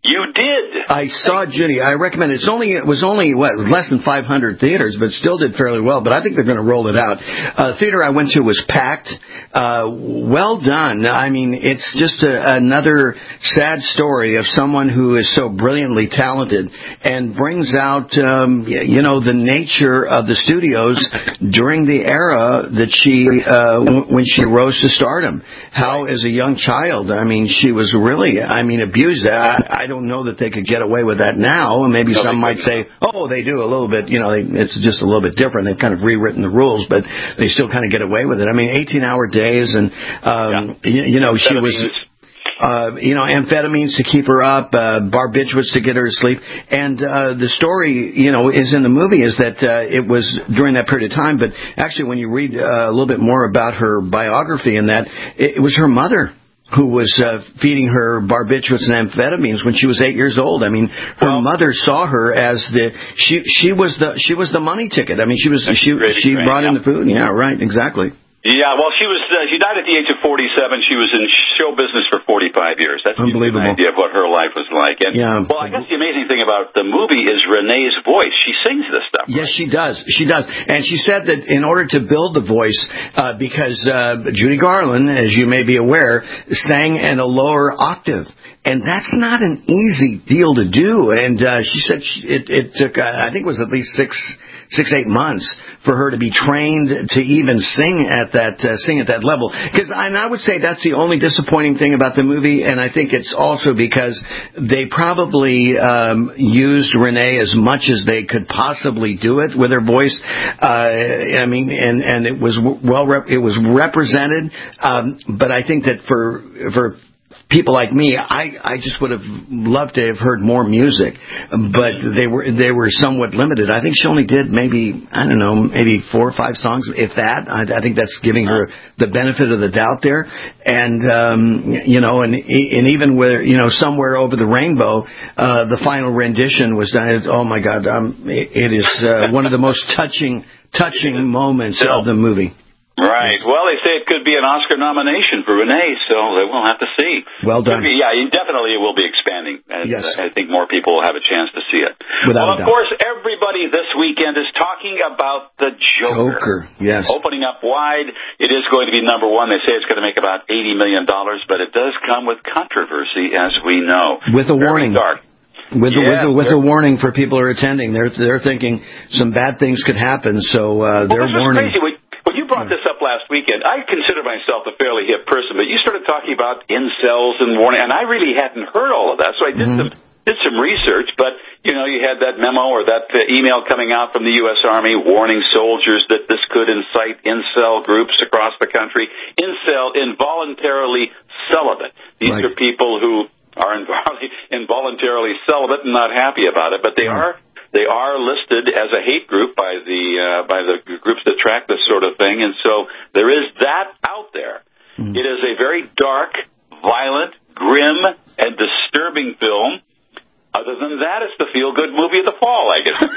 You did. I saw Judy. I recommend it. It's only it was only what it was less than five hundred theaters, but still did fairly well. But I think they're going to roll it out. Uh, the theater I went to was packed. Uh, well done. I mean, it's just a, another sad story of someone who is so brilliantly talented and brings out um, you know the nature of the studios during the era that she uh, w- when she rose to stardom. How as a young child, I mean, she was really, I mean, abused. I, I don't know that they could get away with that now. Maybe no, some might say, oh, they do a little bit, you know, it's just a little bit different. They've kind of rewritten the rules, but they still kind of get away with it. I mean, eighteen-hour days, and, um, yeah. you, you know, she was... Uh, you know, amphetamines to keep her up, uh, barbiturates to get her to sleep. And uh, the story, you know, is in the movie is that uh, it was during that period of time. But actually, when you read uh, a little bit more about her biography and that, it, it was her mother who was uh, feeding her barbiturates and amphetamines when she was eight years old. I mean, her well, mother saw her as the she she was the she was the money ticket. I mean, she was she she brought in the food. Yeah, right, exactly. Yeah, well, she was uh, she died at the age of forty-seven. She was in show business for forty-five years. That's unbelievable. An idea of what her life was like. And, yeah. Well, I guess the amazing thing about the movie is Renee's voice. She sings this stuff. Yes, right? she does. She does. And she said that in order to build the voice, uh, because uh, Judy Garland, as you may be aware, sang in a lower octave. And that's not an easy deal to do. And uh, she said she, it, it took, uh, I think it was at least six, six, eight months for her to be trained to even sing at that, uh, sing at that level. Because I, and I would say that's the only disappointing thing about the movie. And I think it's also because they probably um, used Renee as much as they could possibly do it with her voice. Uh, I mean, and and it was well, rep- it was represented. Um, but I think that for for people like me, I, I just would have loved to have heard more music, but they were they were somewhat limited. I think she only did maybe, I don't know, maybe four or five songs, if that. I, I think that's giving her the benefit of the doubt there. And, um, you know, and and even where, you know, Somewhere Over the Rainbow, uh, the final rendition was done. Oh, my God, um, it, it is uh, one of the most touching, touching moments of the movie. Right. Well, they say it could be an Oscar nomination for Renee, so we'll have to see. Well done. Be, yeah, definitely it will be expanding. And yes. I think more people will have a chance to see it. Without well, of course, everybody this weekend is talking about the Joker. Joker, yes. Opening up wide. It is going to be number one. They say it's going to make about eighty million dollars, but it does come with controversy, as we know. With a Very warning. Dark. With, yeah, a, with, a, with a warning for people who are attending. They're they're thinking some bad things could happen, so uh, they're well, this warning. Is crazy. When you brought this up last weekend, I consider myself a fairly hip person, but you started talking about incels and warning, and I really hadn't heard all of that, so I did mm-hmm. some did some research, but, you know, you had that memo or that uh, email coming out from the U S Army warning soldiers that this could incite incel groups across the country. Incel, involuntarily celibate. These right. are people who are involuntarily celibate and not happy about it, but they mm-hmm. are They are listed as a hate group by the uh, by the groups that track this sort of thing, and so there is that out there. Mm. It is a very dark, violent, grim, and disturbing film. Other than that, it's the feel-good movie of the fall, I guess.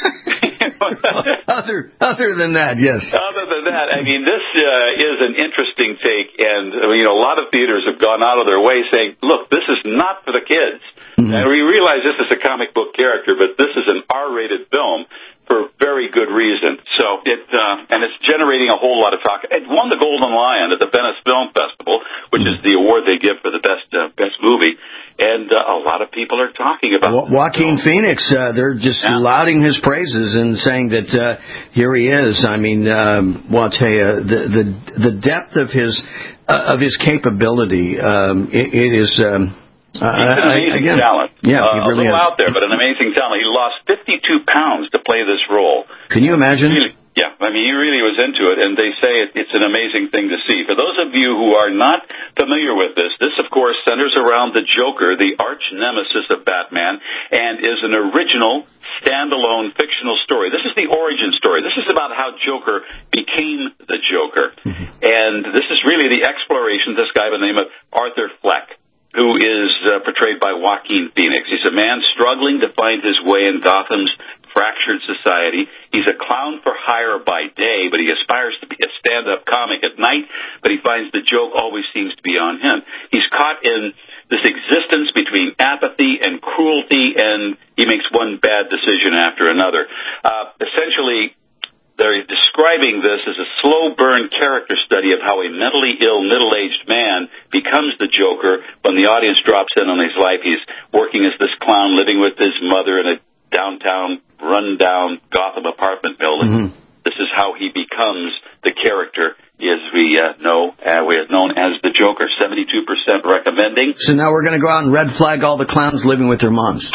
other other than that, yes. Other than that, I mean, this uh, is an interesting take, and uh, you know, a lot of theaters have gone out of their way saying, "Look, this is not for the kids." Mm-hmm. And we realize this is a comic book character, but this is an R-rated film for very good reason. So it uh, and it's generating a whole lot of talk. It won the Golden Lion at the Venice Film Festival, which mm-hmm. is the award they give for the best uh, best movie. And uh, a lot of people are talking about jo- Joaquin so. Phoenix. Uh, they're just yeah. lauding his praises and saying that uh, here he is. I mean, um, well, I'll tell you, the the, the depth of his uh, of his capability. Um, it, it is. Um, He's an amazing again, talent. Yeah, uh, he really a little is. out there, but an amazing talent. He lost fifty-two pounds to play this role. Can you imagine? Really, yeah, I mean, he really was into it, and they say it, it's an amazing thing to see. For those of you who are not familiar with this, this, of course, centers around the Joker, the arch nemesis of Batman, and is an original, standalone fictional story. This is the origin story. This is about how Joker became the Joker. Mm-hmm. And this is really the exploration of this guy by the name of Arthur Fleck, who is uh, portrayed by Joaquin Phoenix. He's a man struggling to find his way in Gotham's fractured society. He's a clown for hire by day, but he aspires to be a stand-up comic at night, but he finds the joke always seems to be on him. He's caught in this existence between apathy and cruelty, and he makes one bad decision after another. Uh, essentially, they're describing this as a slow burn character study of how a mentally ill middle-aged man becomes the Joker. When the audience drops in on his life, he's working as this clown living with his mother in a downtown, run-down Gotham apartment building. Mm-hmm. This is how he becomes the character, as we uh, know, uh, we are known as the Joker. seventy-two percent recommending. So now we're going to go out and red flag all the clowns living with their moms.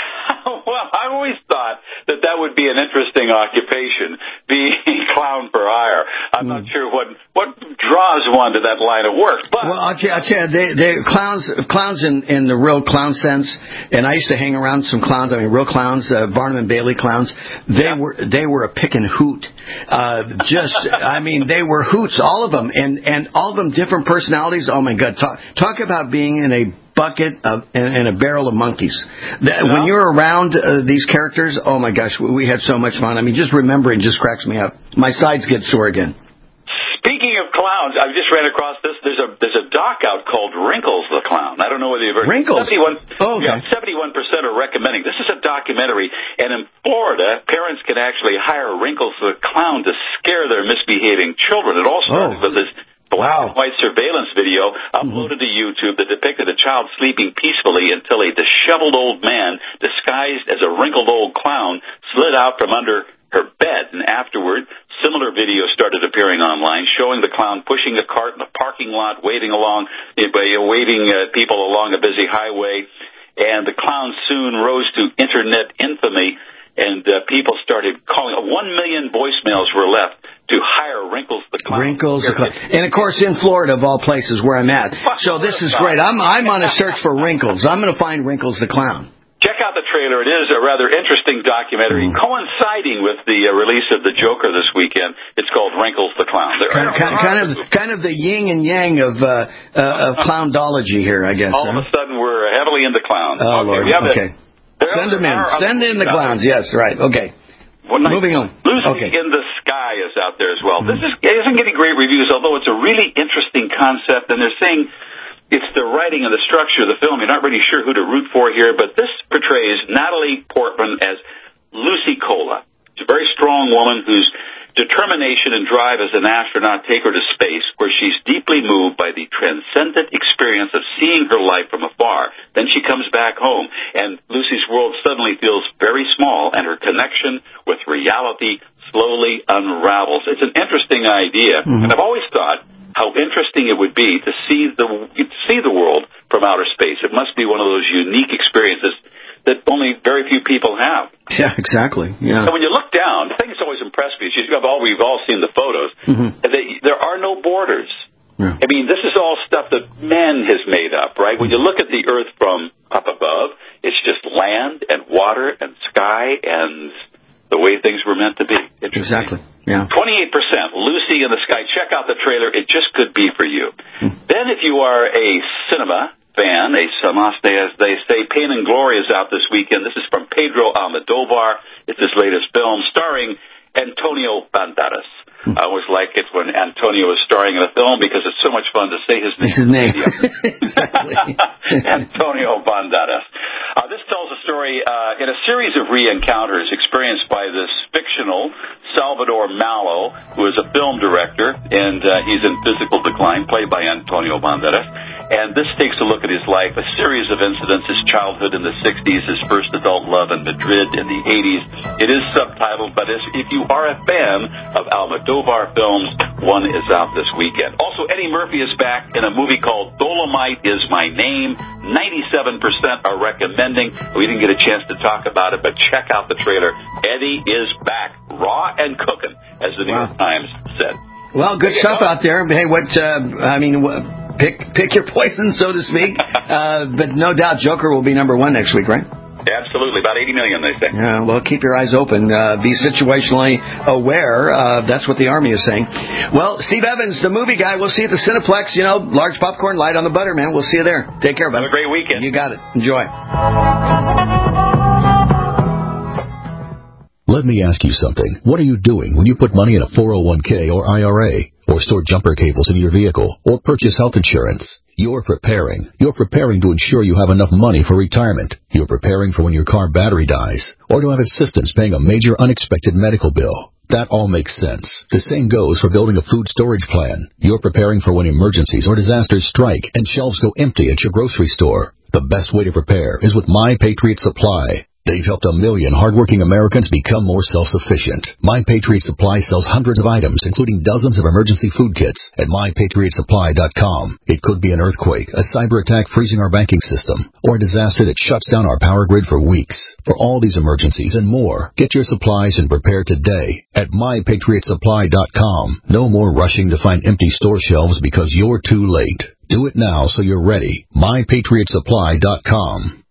Well, I always thought that that would be an interesting occupation, being clown for hire. I'm mm. not sure what what draws one to that line of work. But well, I'll tell you, I'll tell you they, they, clowns, clowns in, in the real clown sense, and I used to hang around some clowns, I mean real clowns, uh, Barnum and Bailey clowns, they yeah. were they were a pick and hoot. Uh, just, I mean, they were hoots, all of them, and, and all of them different personalities. Oh, my God. Talk, talk about being in a bucket of, and, and a barrel of monkeys. That, when you're around uh, these characters, oh my gosh, we, we had so much fun. I mean, just remembering just cracks me up. My sides get sore again. Speaking of clowns, I just ran across this. There's a there's a doc out called Wrinkles the Clown. I don't know whether you've heard. Wrinkles. seventy-one, oh, okay. Yeah, seventy-one percent are recommending. This is a documentary, and in Florida, parents can actually hire Wrinkles the Clown to scare their misbehaving children. It all started oh. with this black and white surveillance video uploaded to YouTube that depicted a child sleeping peacefully until a disheveled old man disguised as a wrinkled old clown slid out from under her bed. And afterward, similar videos started appearing online showing the clown pushing a cart in a parking lot, waving along, waving uh, people along a busy highway. And the clown soon rose to internet infamy, and uh, people started calling. One million voicemails were left to hire Wrinkles the Clown. Wrinkles the Clown. And, of course, in Florida, of all places, where I'm at. So this is great. I'm I'm on a search for Wrinkles. I'm going to find Wrinkles the Clown. Check out the trailer. It is a rather interesting documentary mm. coinciding with the uh, release of The Joker this weekend. It's called Wrinkles the Clown. Kind, kind, kind of kind of the yin and yang of uh, uh, of clowndology here, I guess. All huh? of a sudden, we're heavily into clowns. Oh, okay, Lord. Okay. The, Send them in. Send in the clowns. Yes, right. Okay. Well, Moving on. Lucy okay. in the Sky is out there as well. Mm-hmm. This is, isn't getting great reviews, although it's a really interesting concept, and they're saying it's the writing and the structure of the film. You're not really sure who to root for here, but this portrays Natalie Portman as Lucy Cola. She's a very strong woman whose determination and drive as an astronaut take her to space, where she's deeply moved by the transcendent experience of seeing her life from afar. Then she comes back home, and Lucy's world suddenly feels very small, and her connection with reality slowly unravels. It's an interesting idea, mm-hmm. and I've always thought how interesting it would be to see the see the world from outer space. It must be one of those unique experiences that only very few people have. Yeah, exactly. Yeah. And when you look down, the thing that's always impressed me is you've all, we've all seen the photos. Mm-hmm. They, there are no borders. Yeah. I mean, this is all stuff that man has made up, right? When you look at the Earth from up above, it's just land and water and sky and the way things were meant to be. Exactly. Yeah. twenty-eight percent, Lucy in the Sky. Check out the trailer. It just could be for you. Mm. Then if you are a cinema fan, a Samaste, as they say, Pain and Glory is out this weekend. This is from Pedro Almodovar. It's his latest film, starring Antonio Banderas. I always like it when Antonio is starring in a film because it's so much fun to say his name. His name. Exactly. Antonio Banderas. Uh, this tells a story uh, in a series of re-encounters experienced by this fictional Salvador Malo, who is a film director, and uh, he's in physical decline, played by Antonio Banderas. And this takes a look at his life, a series of incidents, his childhood in the sixties, his first adult love in Madrid in the eighties. It is subtitled, but if you are a fan of Almodovar films, one is out this weekend. Also, Eddie Murphy is back in a movie called Dolomite Is My Name. ninety-seven percent are recommending. We didn't get a chance to talk about it, but check out the trailer. Eddie is back, raw and cooking, as the New York Times said. Well, good stuff out there. Hey, what, uh, I mean, pick pick your poison, so to speak. uh, but no doubt Joker will be number one next week, right? Absolutely. About eighty million, they say. Yeah, well, keep your eyes open. Uh, be situationally aware. Uh, that's what the Army is saying. Well, Steve Evans, the movie guy, we'll see you at the Cineplex. You know, large popcorn, light on the butter, man. We'll see you there. Take care, buddy. Have a great weekend. You got it. Enjoy. Let me ask you something. What are you doing when you put money in a four oh one k or I R A, or store jumper cables in your vehicle, or purchase health insurance? You're preparing. You're preparing to ensure you have enough money for retirement. You're preparing for when your car battery dies, or to have assistance paying a major unexpected medical bill. That all makes sense. The same goes for building a food storage plan. You're preparing for when emergencies or disasters strike and shelves go empty at your grocery store. The best way to prepare is with My Patriot Supply. They've helped a million hardworking Americans become more self-sufficient. My Patriot Supply sells hundreds of items, including dozens of emergency food kits, at my patriot supply dot com. It could be an earthquake, a cyber attack freezing our banking system, or a disaster that shuts down our power grid for weeks. For all these emergencies and more, get your supplies and prepare today at my patriot supply dot com. No more rushing to find empty store shelves because you're too late. Do it now so you're ready. my patriot supply dot com.